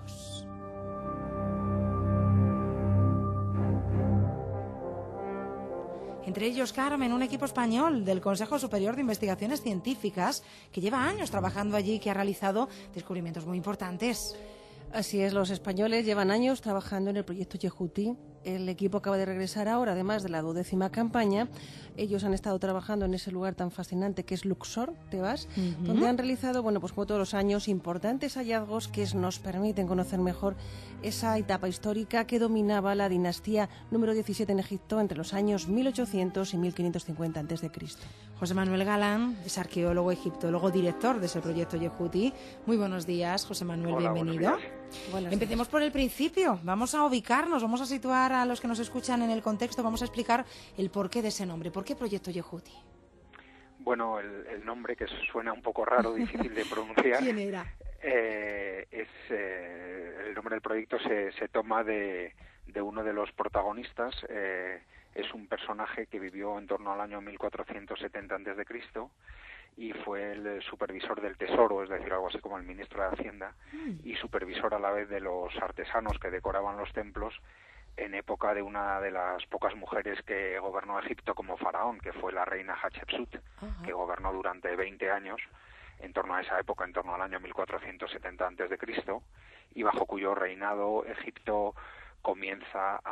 Entre ellos, Carmen, un equipo español del Consejo Superior de Investigaciones Científicas que lleva años trabajando allí y que ha realizado descubrimientos muy importantes. Así es, los españoles llevan años trabajando en el proyecto Yehuti. El equipo acaba de regresar ahora, además de la duodécima campaña. Ellos han estado trabajando en ese lugar tan fascinante que es Luxor, Tebas, uh-huh. donde han realizado, bueno, pues como todos los años, importantes hallazgos que nos permiten conocer mejor esa etapa histórica que dominaba la dinastía número diecisiete en Egipto entre los años mil ochocientos y mil quinientos cincuenta antes de Cristo. José Manuel Galán es arqueólogo, egiptólogo, director de ese proyecto Yehuti. Muy buenos días, José Manuel, Hola, bienvenido. Buenos Empecemos por el principio. Vamos a ubicarnos, vamos a situar a los que nos escuchan en el contexto, vamos a explicar el porqué de ese nombre. ¿Por qué proyecto Yehuti? Bueno, el, el nombre, que suena un poco raro, difícil de pronunciar. ¿Quién era? Eh, es eh, el nombre del proyecto se, se toma de, de uno de los protagonistas. Eh, es un personaje que vivió en torno al año mil cuatrocientos setenta antes de Cristo y fue el supervisor del tesoro, es decir, algo así como el ministro de Hacienda, y supervisor a la vez de los artesanos que decoraban los templos en época de una de las pocas mujeres que gobernó Egipto como faraón, que fue la reina Hatshepsut, uh-huh. que gobernó durante veinte años, en torno a esa época, en torno al año mil cuatrocientos setenta antes de Cristo, y bajo cuyo reinado Egipto comienza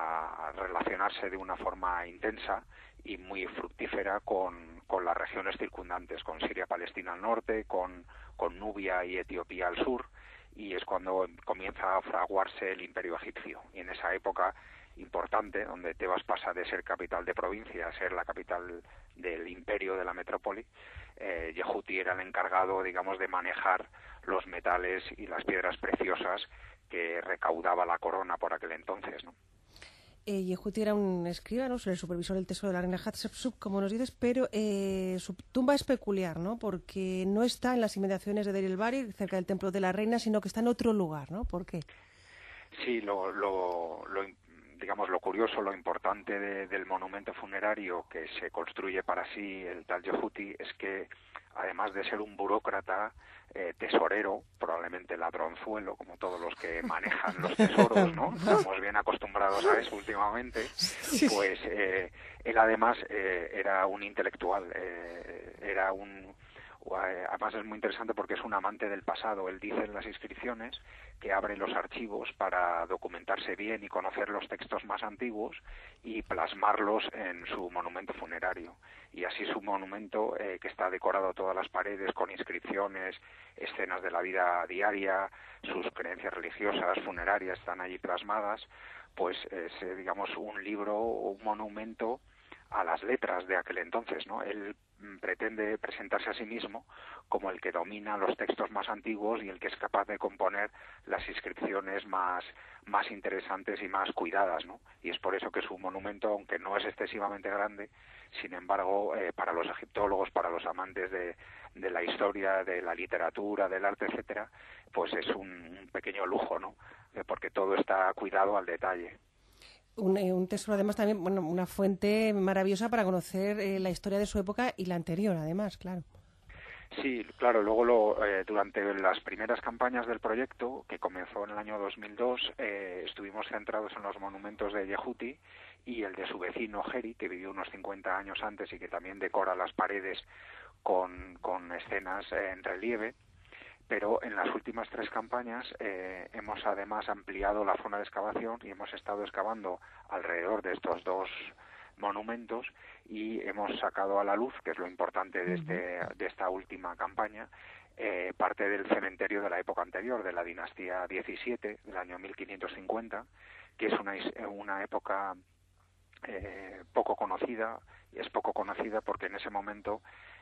a relacionarse de una forma intensa y muy fructífera con, con las regiones circundantes, con Siria, Palestina al norte, con, con Nubia y Etiopía al sur, y es cuando comienza a fraguarse el imperio egipcio. Y en esa época importante, donde Tebas pasa de ser capital de provincia a ser la capital del imperio de la metrópoli, eh, Yehuti era el encargado, digamos, de manejar los metales y las piedras preciosas que recaudaba la corona por aquel entonces, ¿no? Eh, Yehuti era un escribano, el supervisor del tesoro de la reina Hatshepsut, como nos dices, pero eh, su tumba es peculiar, ¿no? Porque no está en las inmediaciones de Deir el-Bahari, cerca del templo de la reina, sino que está en otro lugar, ¿no? ¿Por qué? Sí, lo, lo, lo digamos, lo curioso, lo importante de, del monumento funerario que se construye para sí el tal Yehuti es que, además de ser un burócrata, eh, tesorero, probablemente ladronzuelo, como todos los que manejan los tesoros, ¿no? Estamos bien acostumbrados a eso últimamente, pues eh, él además eh, era un intelectual, eh, era un... Además es muy interesante porque es un amante del pasado. Él dice en las inscripciones que abre los archivos para documentarse bien y conocer los textos más antiguos y plasmarlos en su monumento funerario. Y así su monumento, eh, que está decorado todas las paredes con inscripciones, escenas de la vida diaria, sus creencias religiosas, funerarias, están allí plasmadas, pues es, eh, digamos, un libro o un monumento a las letras de aquel entonces, ¿no? Él pretende presentarse a sí mismo como el que domina los textos más antiguos y el que es capaz de componer las inscripciones más, más interesantes y más cuidadas, ¿no? Y es por eso que su monumento, aunque no es excesivamente grande, sin embargo, eh, para los egiptólogos, para los amantes de, de la historia, de la literatura, del arte, etcétera, pues es un, un pequeño lujo, ¿no? Eh, porque todo está cuidado al detalle. Un, eh, un tesoro, además, también, bueno, una fuente maravillosa para conocer eh, la historia de su época y la anterior, además, claro. Sí, claro, luego lo, eh, durante las primeras campañas del proyecto, que comenzó en el año dos mil dos, eh, estuvimos centrados en los monumentos de Yehuti y el de su vecino Geri, que vivió unos cincuenta años antes y que también decora las paredes con, con escenas eh, en relieve. Pero en las últimas tres campañas eh, hemos además ampliado la zona de excavación y hemos estado excavando alrededor de estos dos monumentos y hemos sacado a la luz, que es lo importante de, este, de esta última campaña, eh, parte del cementerio de la época anterior, de la dinastía diecisiete, del año mil quinientos cincuenta, que es una, una época eh, poco conocida, y es poco conocida porque en ese momento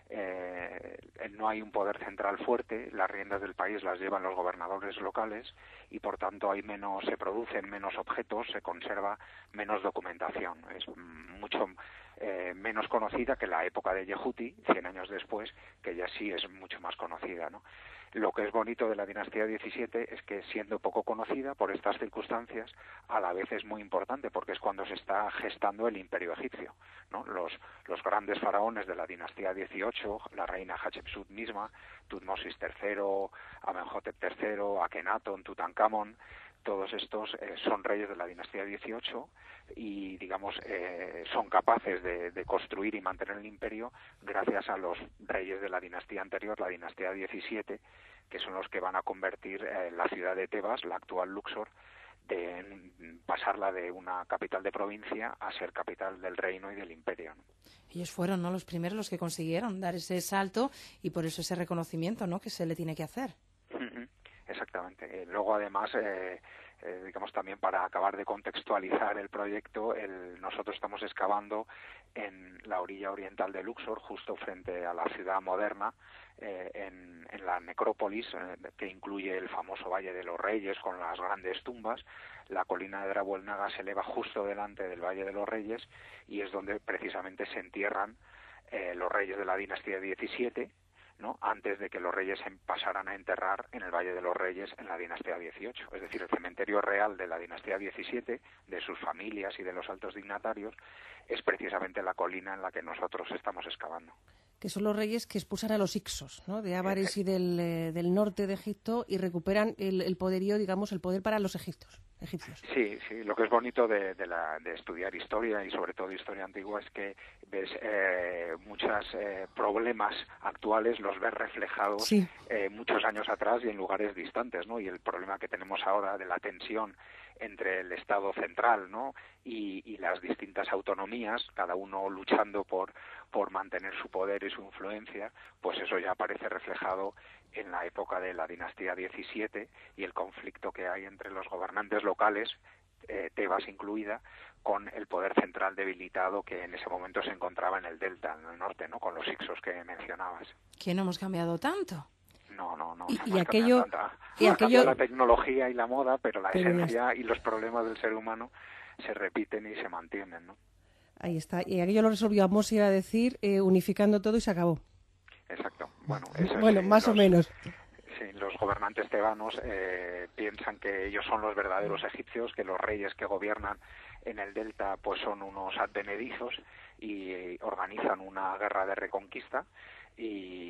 Eh, no hay un poder central fuerte, las riendas del país las llevan los gobernadores locales y por tanto hay menos, se producen menos objetos, se conserva menos documentación. Es mucho eh, eh, menos conocida que la época de Yehuti, cien años después, que ya sí es mucho más conocida, ¿no? Lo que es bonito de la dinastía diecisiete es que, siendo poco conocida por estas circunstancias, a la vez es muy importante porque es cuando se está gestando el imperio egipcio, ¿no? Los, los grandes faraones de la dinastía dieciocho, la reina Hatshepsut misma, Tutmosis tercero, Amenhotep tercero, Akenatón, Tutankamón, todos estos eh, son reyes de la dinastía dieciocho y, digamos, eh, son capaces de, de construir y mantener el imperio gracias a los reyes de la dinastía anterior, la dinastía diecisiete, que son los que van a convertir eh, la ciudad de Tebas, la actual Luxor, de pasarla de una capital de provincia a ser capital del reino y del imperio, ¿no? Ellos fueron, ¿no?, los primeros los que consiguieron dar ese salto y por eso ese reconocimiento, ¿no?, que se le tiene que hacer. Uh-huh. Exactamente. Eh, luego, además, eh, eh, digamos, también para acabar de contextualizar el proyecto, el, nosotros estamos excavando en la orilla oriental de Luxor, justo frente a la ciudad moderna, eh, en, en la necrópolis, eh, que incluye el famoso Valle de los Reyes con las grandes tumbas. La colina de Drabuelnaga se eleva justo delante del Valle de los Reyes y es donde precisamente se entierran eh, los reyes de la dinastía diecisiete, ¿no?, antes de que los reyes pasaran a enterrar en el Valle de los Reyes en la dinastía dieciocho. Es decir, el cementerio real de la dinastía diecisiete, de sus familias y de los altos dignatarios, es precisamente la colina en la que nosotros estamos excavando. Que son los reyes que expulsan a los Hicsos, ¿no?, de Ávares y del, eh, del norte de Egipto, y recuperan el, el poderío, digamos, el poder para los egipcios. egipcios. Sí, sí. Lo que es bonito de, de, la, de estudiar historia y sobre todo historia antigua es que ves eh, muchos eh, problemas actuales, los ves reflejados sí. eh, muchos años atrás y en lugares distantes, ¿no? Y el problema que tenemos ahora de la tensión entre el Estado central, ¿no?, y, y las distintas autonomías, cada uno luchando por, por mantener su poder y su influencia, pues eso ya aparece reflejado en la época de la dinastía diecisiete y el conflicto que hay entre los gobernantes locales, eh, Tebas incluida, con el poder central debilitado que en ese momento se encontraba en el delta, en el norte, ¿no?, con los Hicsos que mencionabas. ¿Que no hemos cambiado tanto? No, no, no. Y, no y aquello, tanta, y ha aquello... la tecnología y la moda, pero la pero esencia y los problemas del ser humano se repiten y se mantienen, ¿no? Ahí está. Y aquello lo resolvió Amos, iba a decir, eh, unificando todo y se acabó. Exacto. Bueno, eso bueno sí, más los, o menos. Sí, los gobernantes tebanos eh, piensan que ellos son los verdaderos egipcios, que los reyes que gobiernan en el delta pues son unos advenedizos y organizan una guerra de reconquista y,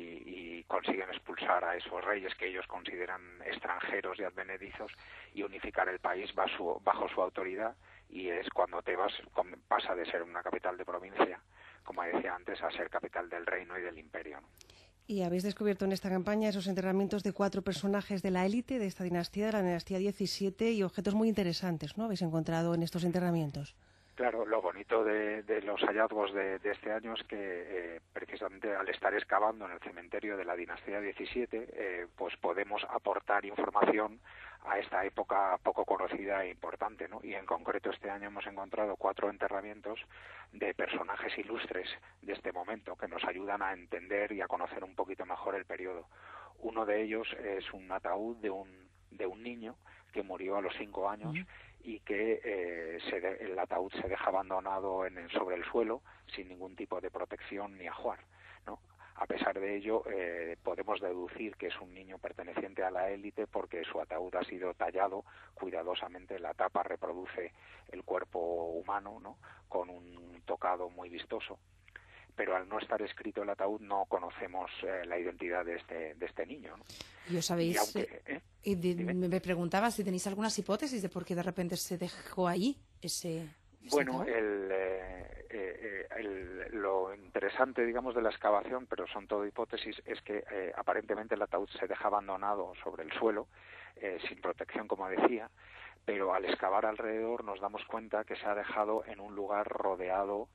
y consiguen expulsar a esos reyes que ellos consideran extranjeros y advenedizos y unificar el país bajo su, bajo su autoridad, y es cuando Tebas pasa de ser una capital de provincia, como decía antes, a ser capital del reino y del imperio, ¿no? Y habéis descubierto en esta campaña esos enterramientos de cuatro personajes de la élite de esta dinastía, de la dinastía diecisiete, y objetos muy interesantes, ¿no?, habéis encontrado en estos enterramientos. Claro, lo bonito de, de los hallazgos de, de este año es que eh, precisamente al estar excavando en el cementerio de la dinastía diecisiete, eh, pues podemos aportar información a esta época poco conocida e importante, ¿no? Y en concreto este año hemos encontrado cuatro enterramientos de personajes ilustres de este momento que nos ayudan a entender y a conocer un poquito mejor el periodo. Uno de ellos es un ataúd de un, de un niño que murió a los cinco años y que eh, se de, el ataúd se deja abandonado en el, sobre el suelo sin ningún tipo de protección ni ajuar, ¿no? A pesar de ello, eh, podemos deducir que es un niño perteneciente a la élite porque su ataúd ha sido tallado cuidadosamente, la tapa reproduce el cuerpo humano, ¿no?, con un tocado muy vistoso. Pero al no estar escrito el ataúd no conocemos eh, la identidad de este de este niño, ¿no? ¿Y os sabéis? Y aunque, ¿eh? Y de, me preguntaba si tenéis algunas hipótesis de por qué de repente se dejó allí ese. ese bueno, el, eh, eh, el, lo interesante, digamos, de la excavación, pero son todo hipótesis, es que eh, aparentemente el ataúd se deja abandonado sobre el suelo, eh, sin protección, como decía, pero al excavar alrededor nos damos cuenta que se ha dejado en un lugar rodeado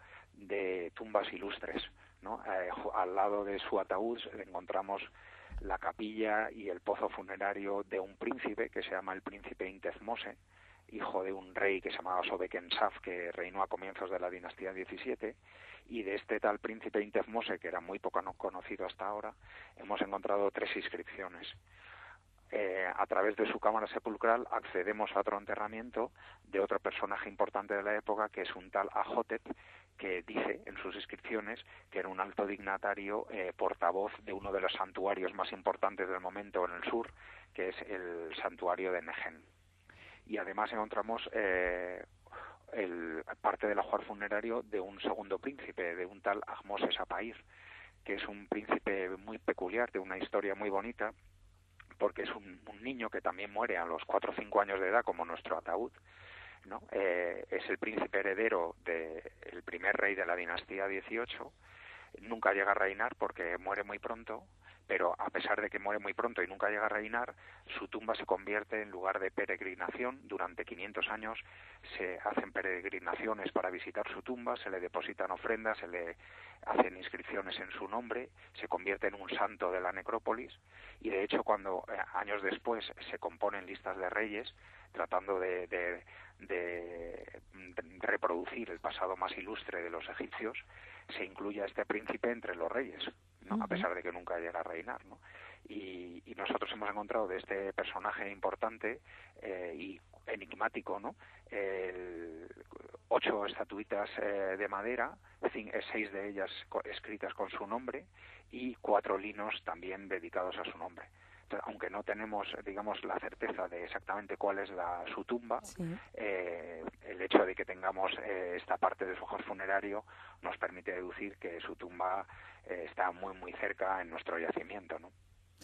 de tumbas ilustres, ¿no? Eh, al lado de su ataúd encontramos la capilla y el pozo funerario de un príncipe que se llama el príncipe Intezmose, hijo de un rey que se llamaba Sobekensaf, que reinó a comienzos de la dinastía diecisiete, y de este tal príncipe Intezmose, que era muy poco conocido hasta ahora, hemos encontrado tres inscripciones. Eh, a través de su cámara sepulcral accedemos a otro enterramiento de otro personaje importante de la época, que es un tal Ajotep, que dice en sus inscripciones inscripciones que era un alto dignatario eh, portavoz de uno de los santuarios más importantes del momento en el sur, que es el santuario de Negen. Y además encontramos eh, el, parte del ajuar funerario de un segundo príncipe, de un tal Ahmose Sapair, que es un príncipe muy peculiar, de una historia muy bonita, porque es un, un niño que también muere a los cuatro o cinco años de edad, como nuestro ataúd, ¿no? Eh, es el príncipe heredero del primer rey de la dinastía dieciocho, nunca llega a reinar porque muere muy pronto, pero a pesar de que muere muy pronto y nunca llega a reinar, su tumba se convierte en lugar de peregrinación. Durante quinientos años se hacen peregrinaciones para visitar su tumba, se le depositan ofrendas, se le hacen inscripciones en su nombre, se convierte en un santo de la necrópolis, y de hecho cuando eh, años después se componen listas de reyes tratando de, de, de, de reproducir el pasado más ilustre de los egipcios, se incluye a este príncipe entre los reyes, ¿no? Uh-huh. A pesar de que nunca llega a reinar, ¿no? Y, y nosotros hemos encontrado de este personaje importante eh, y enigmático, ¿no? El, ocho estatuitas eh, de madera, cinco, seis de ellas co- escritas con su nombre y cuatro linos también dedicados a su nombre. Entonces, aunque no tenemos, digamos, la certeza de exactamente cuál es la, su tumba, sí. eh, el hecho de que tengamos eh, esta parte de su ajuar funerario nos permite deducir que su tumba eh, está muy, muy cerca en nuestro yacimiento, ¿no?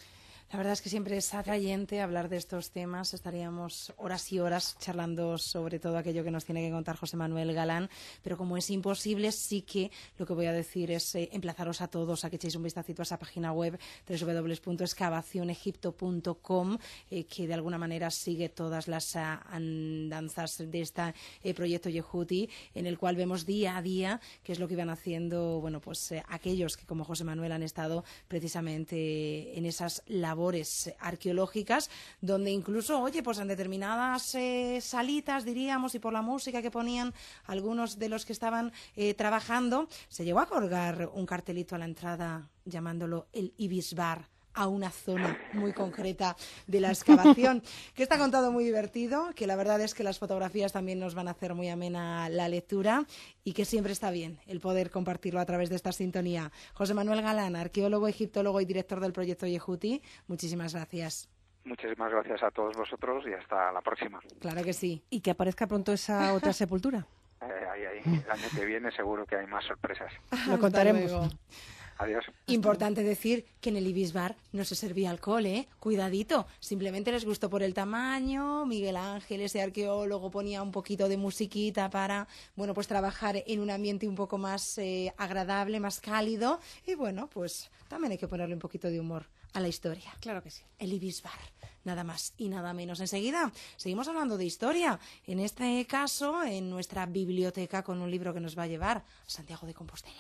La verdad es que siempre es atrayente hablar de estos temas. Estaríamos horas y horas charlando sobre todo aquello que nos tiene que contar José Manuel Galán, pero como es imposible, sí que lo que voy a decir es eh, emplazaros a todos a que echéis un vistacito a esa página web doble u doble u doble u punto excavación egipto punto com, eh, que de alguna manera sigue todas las uh, andanzas de este eh, proyecto Yehuti, en el cual vemos día a día qué es lo que iban haciendo, bueno, pues eh, aquellos que como José Manuel han estado precisamente en esas labores arqueológicas, donde incluso, oye, pues en determinadas eh, salitas, diríamos, y por la música que ponían algunos de los que estaban eh, trabajando, se llegó a colgar un cartelito a la entrada llamándolo el Ibis Bar, a una zona muy concreta de la excavación, que está contado muy divertido, que la verdad es que las fotografías también nos van a hacer muy amena la lectura y que siempre está bien el poder compartirlo a través de esta sintonía. José Manuel Galán, arqueólogo, egiptólogo y director del proyecto Yehuti, muchísimas gracias. Muchísimas gracias a todos vosotros y hasta la próxima. Claro que sí. Y que aparezca pronto esa otra sepultura. Eh, ahí, ahí. El año que viene seguro que hay más sorpresas. Lo contaremos. Adiós. Importante decir que en el Ibis Bar no se servía alcohol, ¿eh? Cuidadito. Simplemente les gustó por el tamaño. Miguel Ángel, ese arqueólogo, ponía un poquito de musiquita para, bueno, pues trabajar en un ambiente un poco más eh, agradable, más cálido. Y bueno, pues también hay que ponerle un poquito de humor a la historia. Claro que sí. El Ibis Bar. Nada más y nada menos. Enseguida seguimos hablando de historia. En este caso, en nuestra biblioteca, con un libro que nos va a llevar a Santiago de Compostela.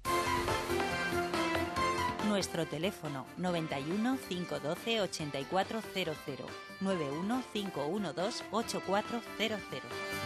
Nuestro teléfono noventa y uno, cinco uno dos, ochenta y cuatro cero cero, nueve uno cinco uno dos, ocho cuatro cero cero.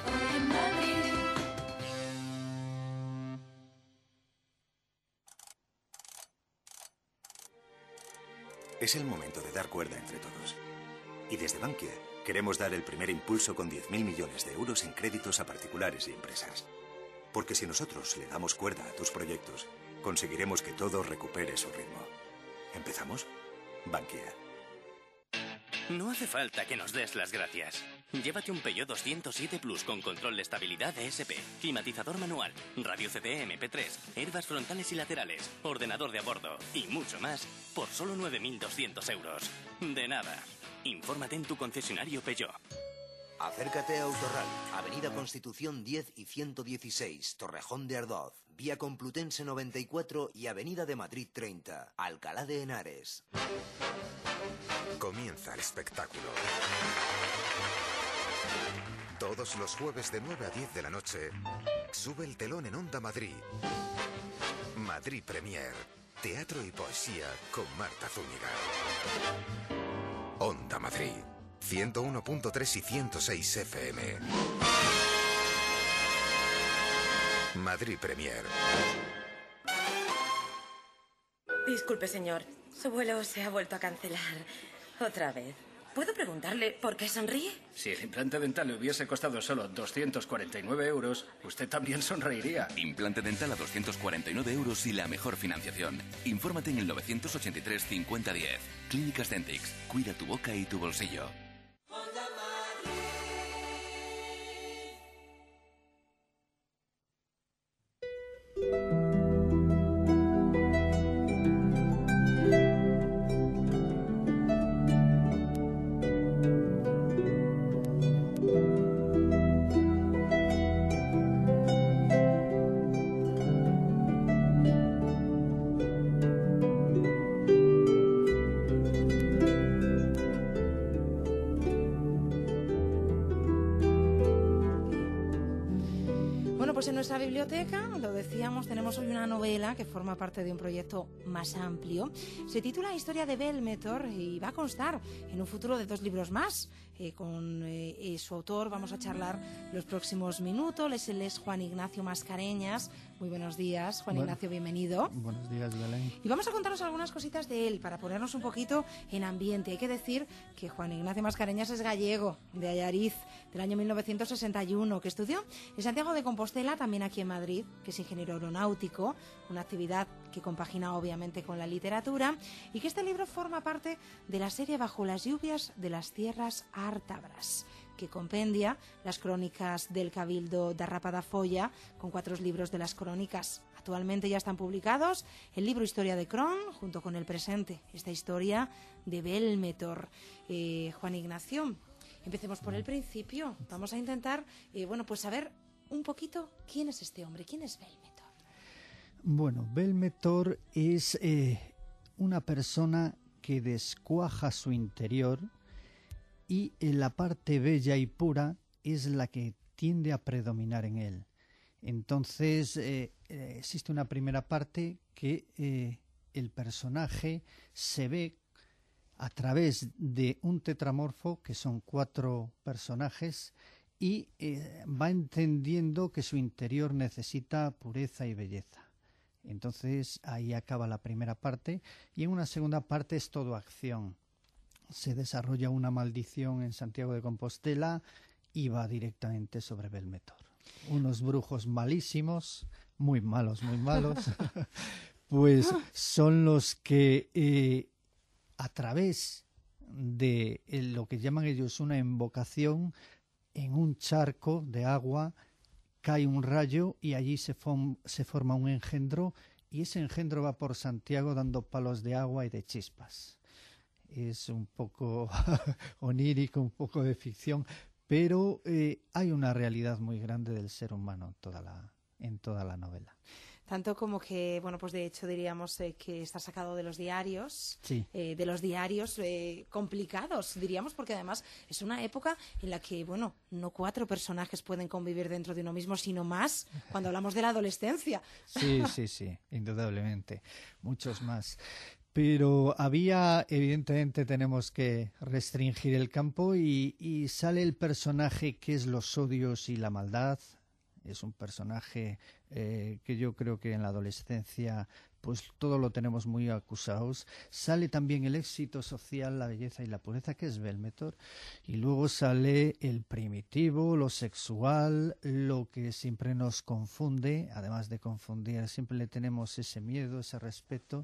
Es el momento de dar cuerda entre todos. Y desde Bankia queremos dar el primer impulso con diez mil millones de euros en créditos a particulares y empresas. Porque si nosotros le damos cuerda a tus proyectos, conseguiremos que todo recupere su ritmo. ¿Empezamos? Bankia. No hace falta que nos des las gracias. Llévate un Peugeot doscientos siete Plus con control de estabilidad E S P, climatizador manual, radio C D M P tres, airbags frontales y laterales, ordenador de a bordo y mucho más por solo nueve mil doscientos euros. De nada. Infórmate en tu concesionario Peugeot. Acércate a Autorral, Avenida Constitución diez y ciento dieciséis, Torrejón de Ardoz, Vía Complutense noventa y cuatro y Avenida de Madrid treinta, Alcalá de Henares. Comienza el espectáculo. Todos los jueves de nueve a diez de la noche, sube el telón en Onda Madrid. Madrid Premier, teatro y poesía con Marta Zúñiga. Onda Madrid, ciento uno punto tres y ciento seis F M. Madrid Premier. Disculpe, señor. Su vuelo se ha vuelto a cancelar. Otra vez. ¿Puedo preguntarle por qué sonríe? Si el implante dental le hubiese costado solo doscientos cuarenta y nueve euros, usted también sonreiría. Implante dental a doscientos cuarenta y nueve euros y la mejor financiación. Infórmate en el novecientos ochenta y tres cincuenta diez. Clínicas Dentix. Cuida tu boca y tu bolsillo. Pues en nuestra biblioteca, lo decíamos, tenemos hoy una novela que forma parte de un proyecto más amplio. Se titula Historia de Belmetor y va a constar en un futuro de dos libros más. Eh, con eh, su autor vamos a charlar los próximos minutos. Él es Juan Ignacio Mascareñas. Muy buenos días, Juan Bueno, Ignacio, bienvenido. Buenos días, Belén. Y vamos a contaros algunas cositas de él para ponernos un poquito en ambiente. Hay que decir que Juan Ignacio Mascareñas es gallego, de Allariz, del año mil novecientos sesenta y uno, que estudió en Santiago de Compostela, también aquí en Madrid, que es ingeniero aeronáutico, una actividad que compagina obviamente con la literatura, y que este libro forma parte de la serie Bajo las lluvias de las tierras ártabras, que compendia las crónicas del Cabildo de Rapadafolla, con cuatro libros de las crónicas. Actualmente ya están publicados el libro Historia de Cron, junto con el presente, esta historia de Belmetor. Eh, Juan Ignacio, empecemos por el principio. Vamos a intentar, eh, bueno, pues saber un poquito quién es este hombre, quién es Belmetor. Bueno, Belmetor es eh, una persona que descuaja su interior y en la parte bella y pura es la que tiende a predominar en él. Entonces eh, eh, existe una primera parte que eh, el personaje se ve a través de un tetramorfo, que son cuatro personajes, y eh, va entendiendo que su interior necesita pureza y belleza. Entonces ahí acaba la primera parte, y en una segunda parte es todo acción. Se desarrolla una maldición en Santiago de Compostela y va directamente sobre Belmetor. Unos brujos malísimos, muy malos, muy malos, pues son los que eh, a través de lo que llaman ellos una invocación, en un charco de agua cae un rayo y allí se, form, se forma un engendro, y ese engendro va por Santiago dando palos de agua y de chispas. Es un poco onírico, un poco de ficción, pero eh, hay una realidad muy grande del ser humano en toda la, en toda la novela. Tanto como que, bueno, pues de hecho diríamos eh, que está sacado de los diarios, sí. eh, de los diarios eh, complicados, diríamos, porque además es una época en la que, bueno, no cuatro personajes pueden convivir dentro de uno mismo, sino más cuando hablamos de la adolescencia. Sí, sí, sí, indudablemente, muchos más. Pero había, evidentemente tenemos que restringir el campo y, y sale el personaje que es los odios y la maldad. Es un personaje eh, que yo creo que en la adolescencia pues todo lo tenemos muy acusados. Sale también el éxito social, la belleza y la pureza, que es Belmetor. Y luego sale el primitivo, lo sexual, lo que siempre nos confunde. Además de confundir, siempre le tenemos ese miedo, ese respeto.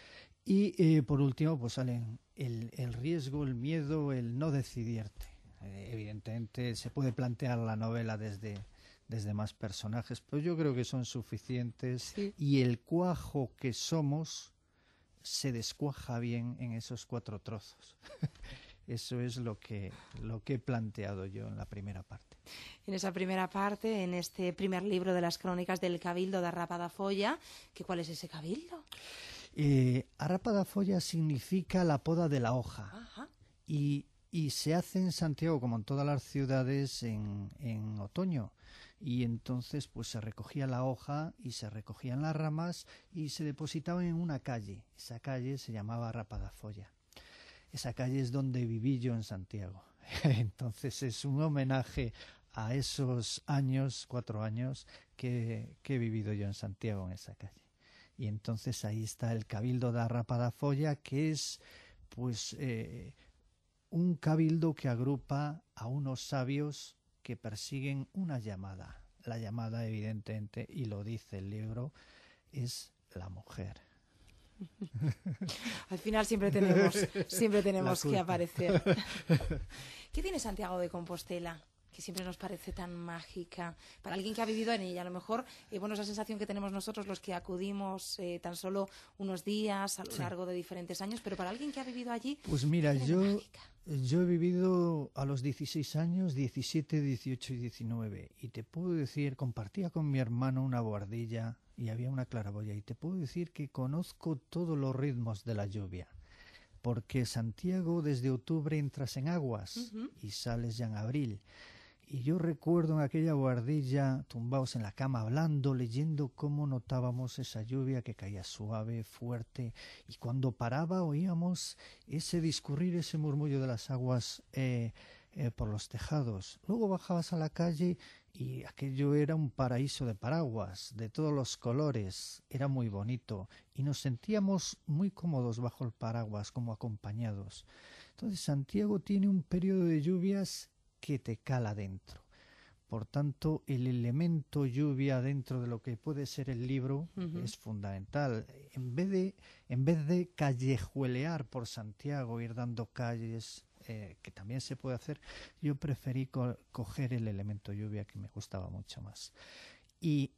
Y eh, por último pues salen el, el riesgo, el miedo, el no decidirte. Eh, evidentemente se puede plantear la novela desde... desde más personajes, pero yo creo que son suficientes, sí. Y el cuajo que somos se descuaja bien en esos cuatro trozos. Eso es lo que, lo que he planteado yo en la primera parte. En esa primera parte, en este primer libro de las crónicas del Cabildo de Rapadafolla, ¿que ¿cuál es ese cabildo? Eh, Rapadafolla significa la poda de la hoja. Ajá. Y, y se hace en Santiago, como en todas las ciudades, en, en otoño. Y entonces pues se recogía la hoja y se recogían las ramas y se depositaban en una calle. Esa calle se llamaba Rapadafolla. Esa calle es donde viví yo en Santiago. Entonces es un homenaje a esos años, cuatro años, que, que he vivido yo en Santiago, en esa calle. Y entonces ahí está el Cabildo da Rapadafolla, que es pues... Eh, un cabildo que agrupa a unos sabios que persiguen una llamada. La llamada, evidentemente, y lo dice el libro, es la mujer. Al final siempre tenemos, siempre tenemos que aparecer. ¿Qué tiene Santiago de Compostela, que siempre nos parece tan mágica? Para alguien que ha vivido en ella, a lo mejor, eh, bueno, esa sensación que tenemos nosotros los que acudimos eh, tan solo unos días a lo sí. largo de diferentes años, pero para alguien que ha vivido allí... Pues mira, yo, yo he vivido a los dieciséis años, diecisiete, dieciocho y diecinueve, y te puedo decir, compartía con mi hermano una bohardilla y había una claraboya, y te puedo decir que conozco todos los ritmos de la lluvia, porque Santiago desde octubre entras en aguas uh-huh. y sales ya en abril. Y yo recuerdo en aquella bohardilla, tumbados en la cama, hablando, leyendo cómo notábamos esa lluvia que caía suave, fuerte, y cuando paraba oíamos ese discurrir, ese murmullo de las aguas eh, eh, por los tejados. Luego bajabas a la calle y aquello era un paraíso de paraguas, de todos los colores, era muy bonito, y nos sentíamos muy cómodos bajo el paraguas, como acompañados. Entonces Santiago tiene un periodo de lluvias que te cala dentro. Por tanto, el elemento lluvia dentro de lo que puede ser el libro uh-huh. es fundamental. En vez de, en vez de callejuelear por Santiago, ir dando calles, eh, que también se puede hacer, yo preferí co- coger el elemento lluvia, que me gustaba mucho más. Y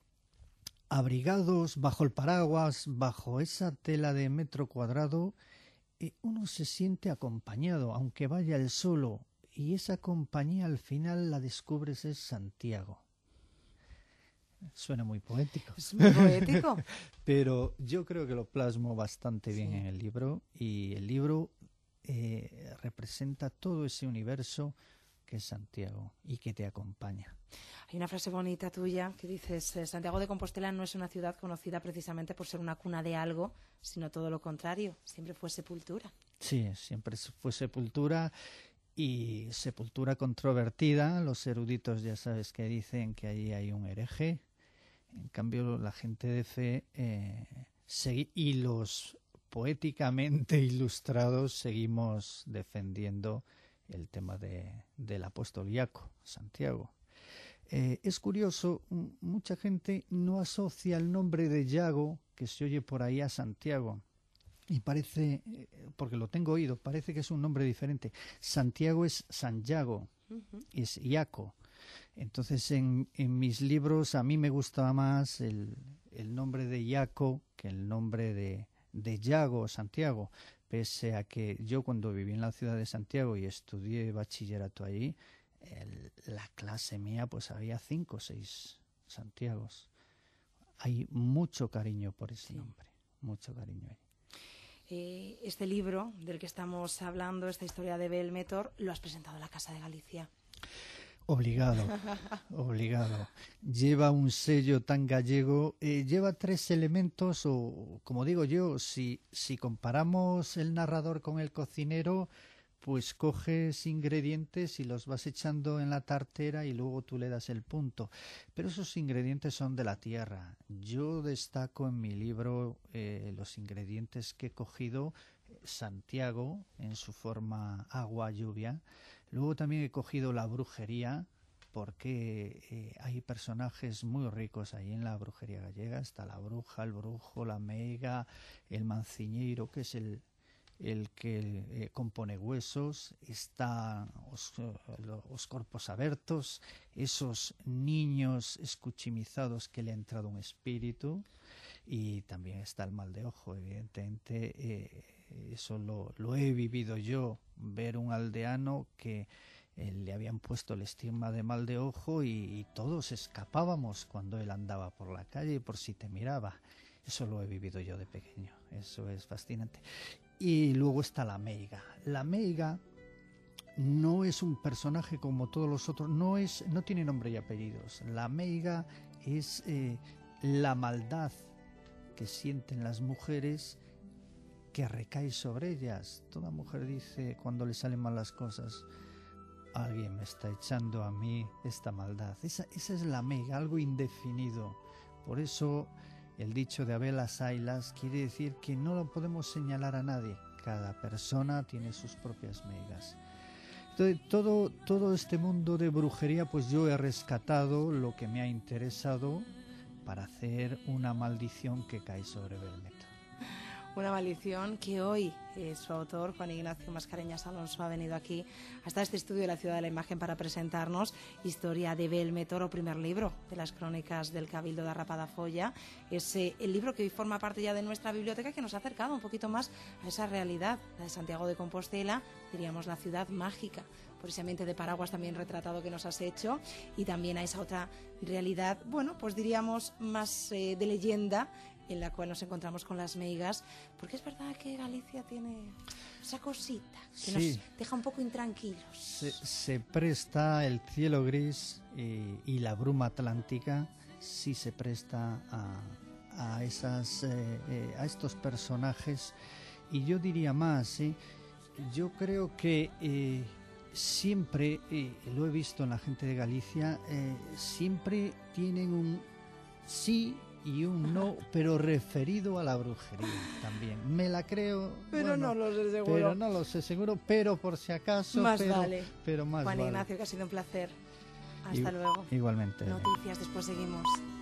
abrigados bajo el paraguas, bajo esa tela de metro cuadrado, eh, uno se siente acompañado, aunque vaya él solo. Y esa compañía al final la descubres es Santiago. Suena muy poético. Es muy poético. Pero yo creo que lo plasmo bastante bien sí. en el libro. Y el libro eh, representa todo ese universo que es Santiago y que te acompaña. Hay una frase bonita tuya que dices, eh, Santiago de Compostela no es una ciudad conocida precisamente por ser una cuna de algo, sino todo lo contrario. Siempre fue sepultura. Sí, siempre fue sepultura. Y sepultura controvertida, los eruditos ya sabes que dicen que allí hay un hereje, en cambio la gente de fe eh, segui- y los poéticamente ilustrados seguimos defendiendo el tema de, del apóstol Iaco, Santiago. Eh, es curioso, m- mucha gente no asocia el nombre de Yago, que se oye por ahí, a Santiago. Y parece, porque lo tengo oído, parece que es un nombre diferente. Santiago es Santiago, uh-huh. es Iaco. Entonces en, en mis libros a mí me gustaba más el, el nombre de Iaco que el nombre de, de Yago, Santiago. Pese a que yo cuando viví en la ciudad de Santiago y estudié bachillerato allí, el, la clase mía pues había cinco o seis Santiagos. Hay mucho cariño por ese sí. nombre, mucho cariño ahí. Eh, este libro del que estamos hablando, esta historia de Belmetor, lo has presentado en la Casa de Galicia. Obligado, obligado. Lleva un sello tan gallego, eh, lleva tres elementos, o como digo yo, si, si comparamos el narrador con el cocinero, pues coges ingredientes y los vas echando en la tartera y luego tú le das el punto. Pero esos ingredientes son de la tierra. Yo destaco en mi libro eh, los ingredientes que he cogido, Santiago en su forma agua, lluvia. Luego también he cogido la brujería, porque eh, hay personajes muy ricos ahí en la brujería gallega. Está la bruja, el brujo, la meiga, el manciñeiro, que es el... el que eh, compone huesos, está os, os corpos abertos, esos niños escuchimizados que le ha entrado un espíritu, y también está el mal de ojo, evidentemente. Eh, eso lo, lo he vivido yo, ver un aldeano que eh, le habían puesto el estigma de mal de ojo y, y todos escapábamos cuando él andaba por la calle por si te miraba. Eso lo he vivido yo de pequeño, eso es fascinante. Y luego está la meiga. La meiga no es un personaje como todos los otros, no es, no tiene nombre y apellidos. La meiga es eh, la maldad que sienten las mujeres que recae sobre ellas. Toda mujer dice cuando le salen mal las cosas, alguien me está echando a mí esta maldad. Esa, esa es la meiga, algo indefinido. Por eso el dicho de Abel Asailas quiere decir que no lo podemos señalar a nadie, cada persona tiene sus propias meigas. Entonces, todo, todo este mundo de brujería, pues yo he rescatado lo que me ha interesado para hacer una maldición que cae sobre Belmetor. Una maldición que hoy eh, su autor, Juan Ignacio Mascareñas Alonso, ha venido aquí hasta este estudio de la Ciudad de la Imagen para presentarnos Historia de Belmetor, o primer libro de las crónicas del Cabildo de Arrapadafolla. Es eh, el libro que hoy forma parte ya de nuestra biblioteca, que nos ha acercado un poquito más a esa realidad, la de Santiago de Compostela, diríamos la ciudad mágica, precisamente de paraguas también retratado que nos has hecho, y también a esa otra realidad, bueno, pues diríamos más eh, de leyenda, en la cual nos encontramos con las meigas, porque es verdad que Galicia tiene esa cosita que sí, nos deja un poco intranquilos. Se, se presta el cielo gris y, y la bruma atlántica, sí se presta a, a, esas, eh, eh, a estos personajes, y yo diría más, ¿eh? Yo creo que eh, siempre, eh, lo he visto en la gente de Galicia, eh, siempre tienen un sí y un no, pero referido a la brujería también. Me la creo, pero bueno, no lo sé seguro. Pero no lo sé seguro, pero por si acaso. Más pero, vale. Pero más Juan vale. Ignacio, que ha sido un placer. Hasta I- luego. Igualmente. Noticias, después seguimos.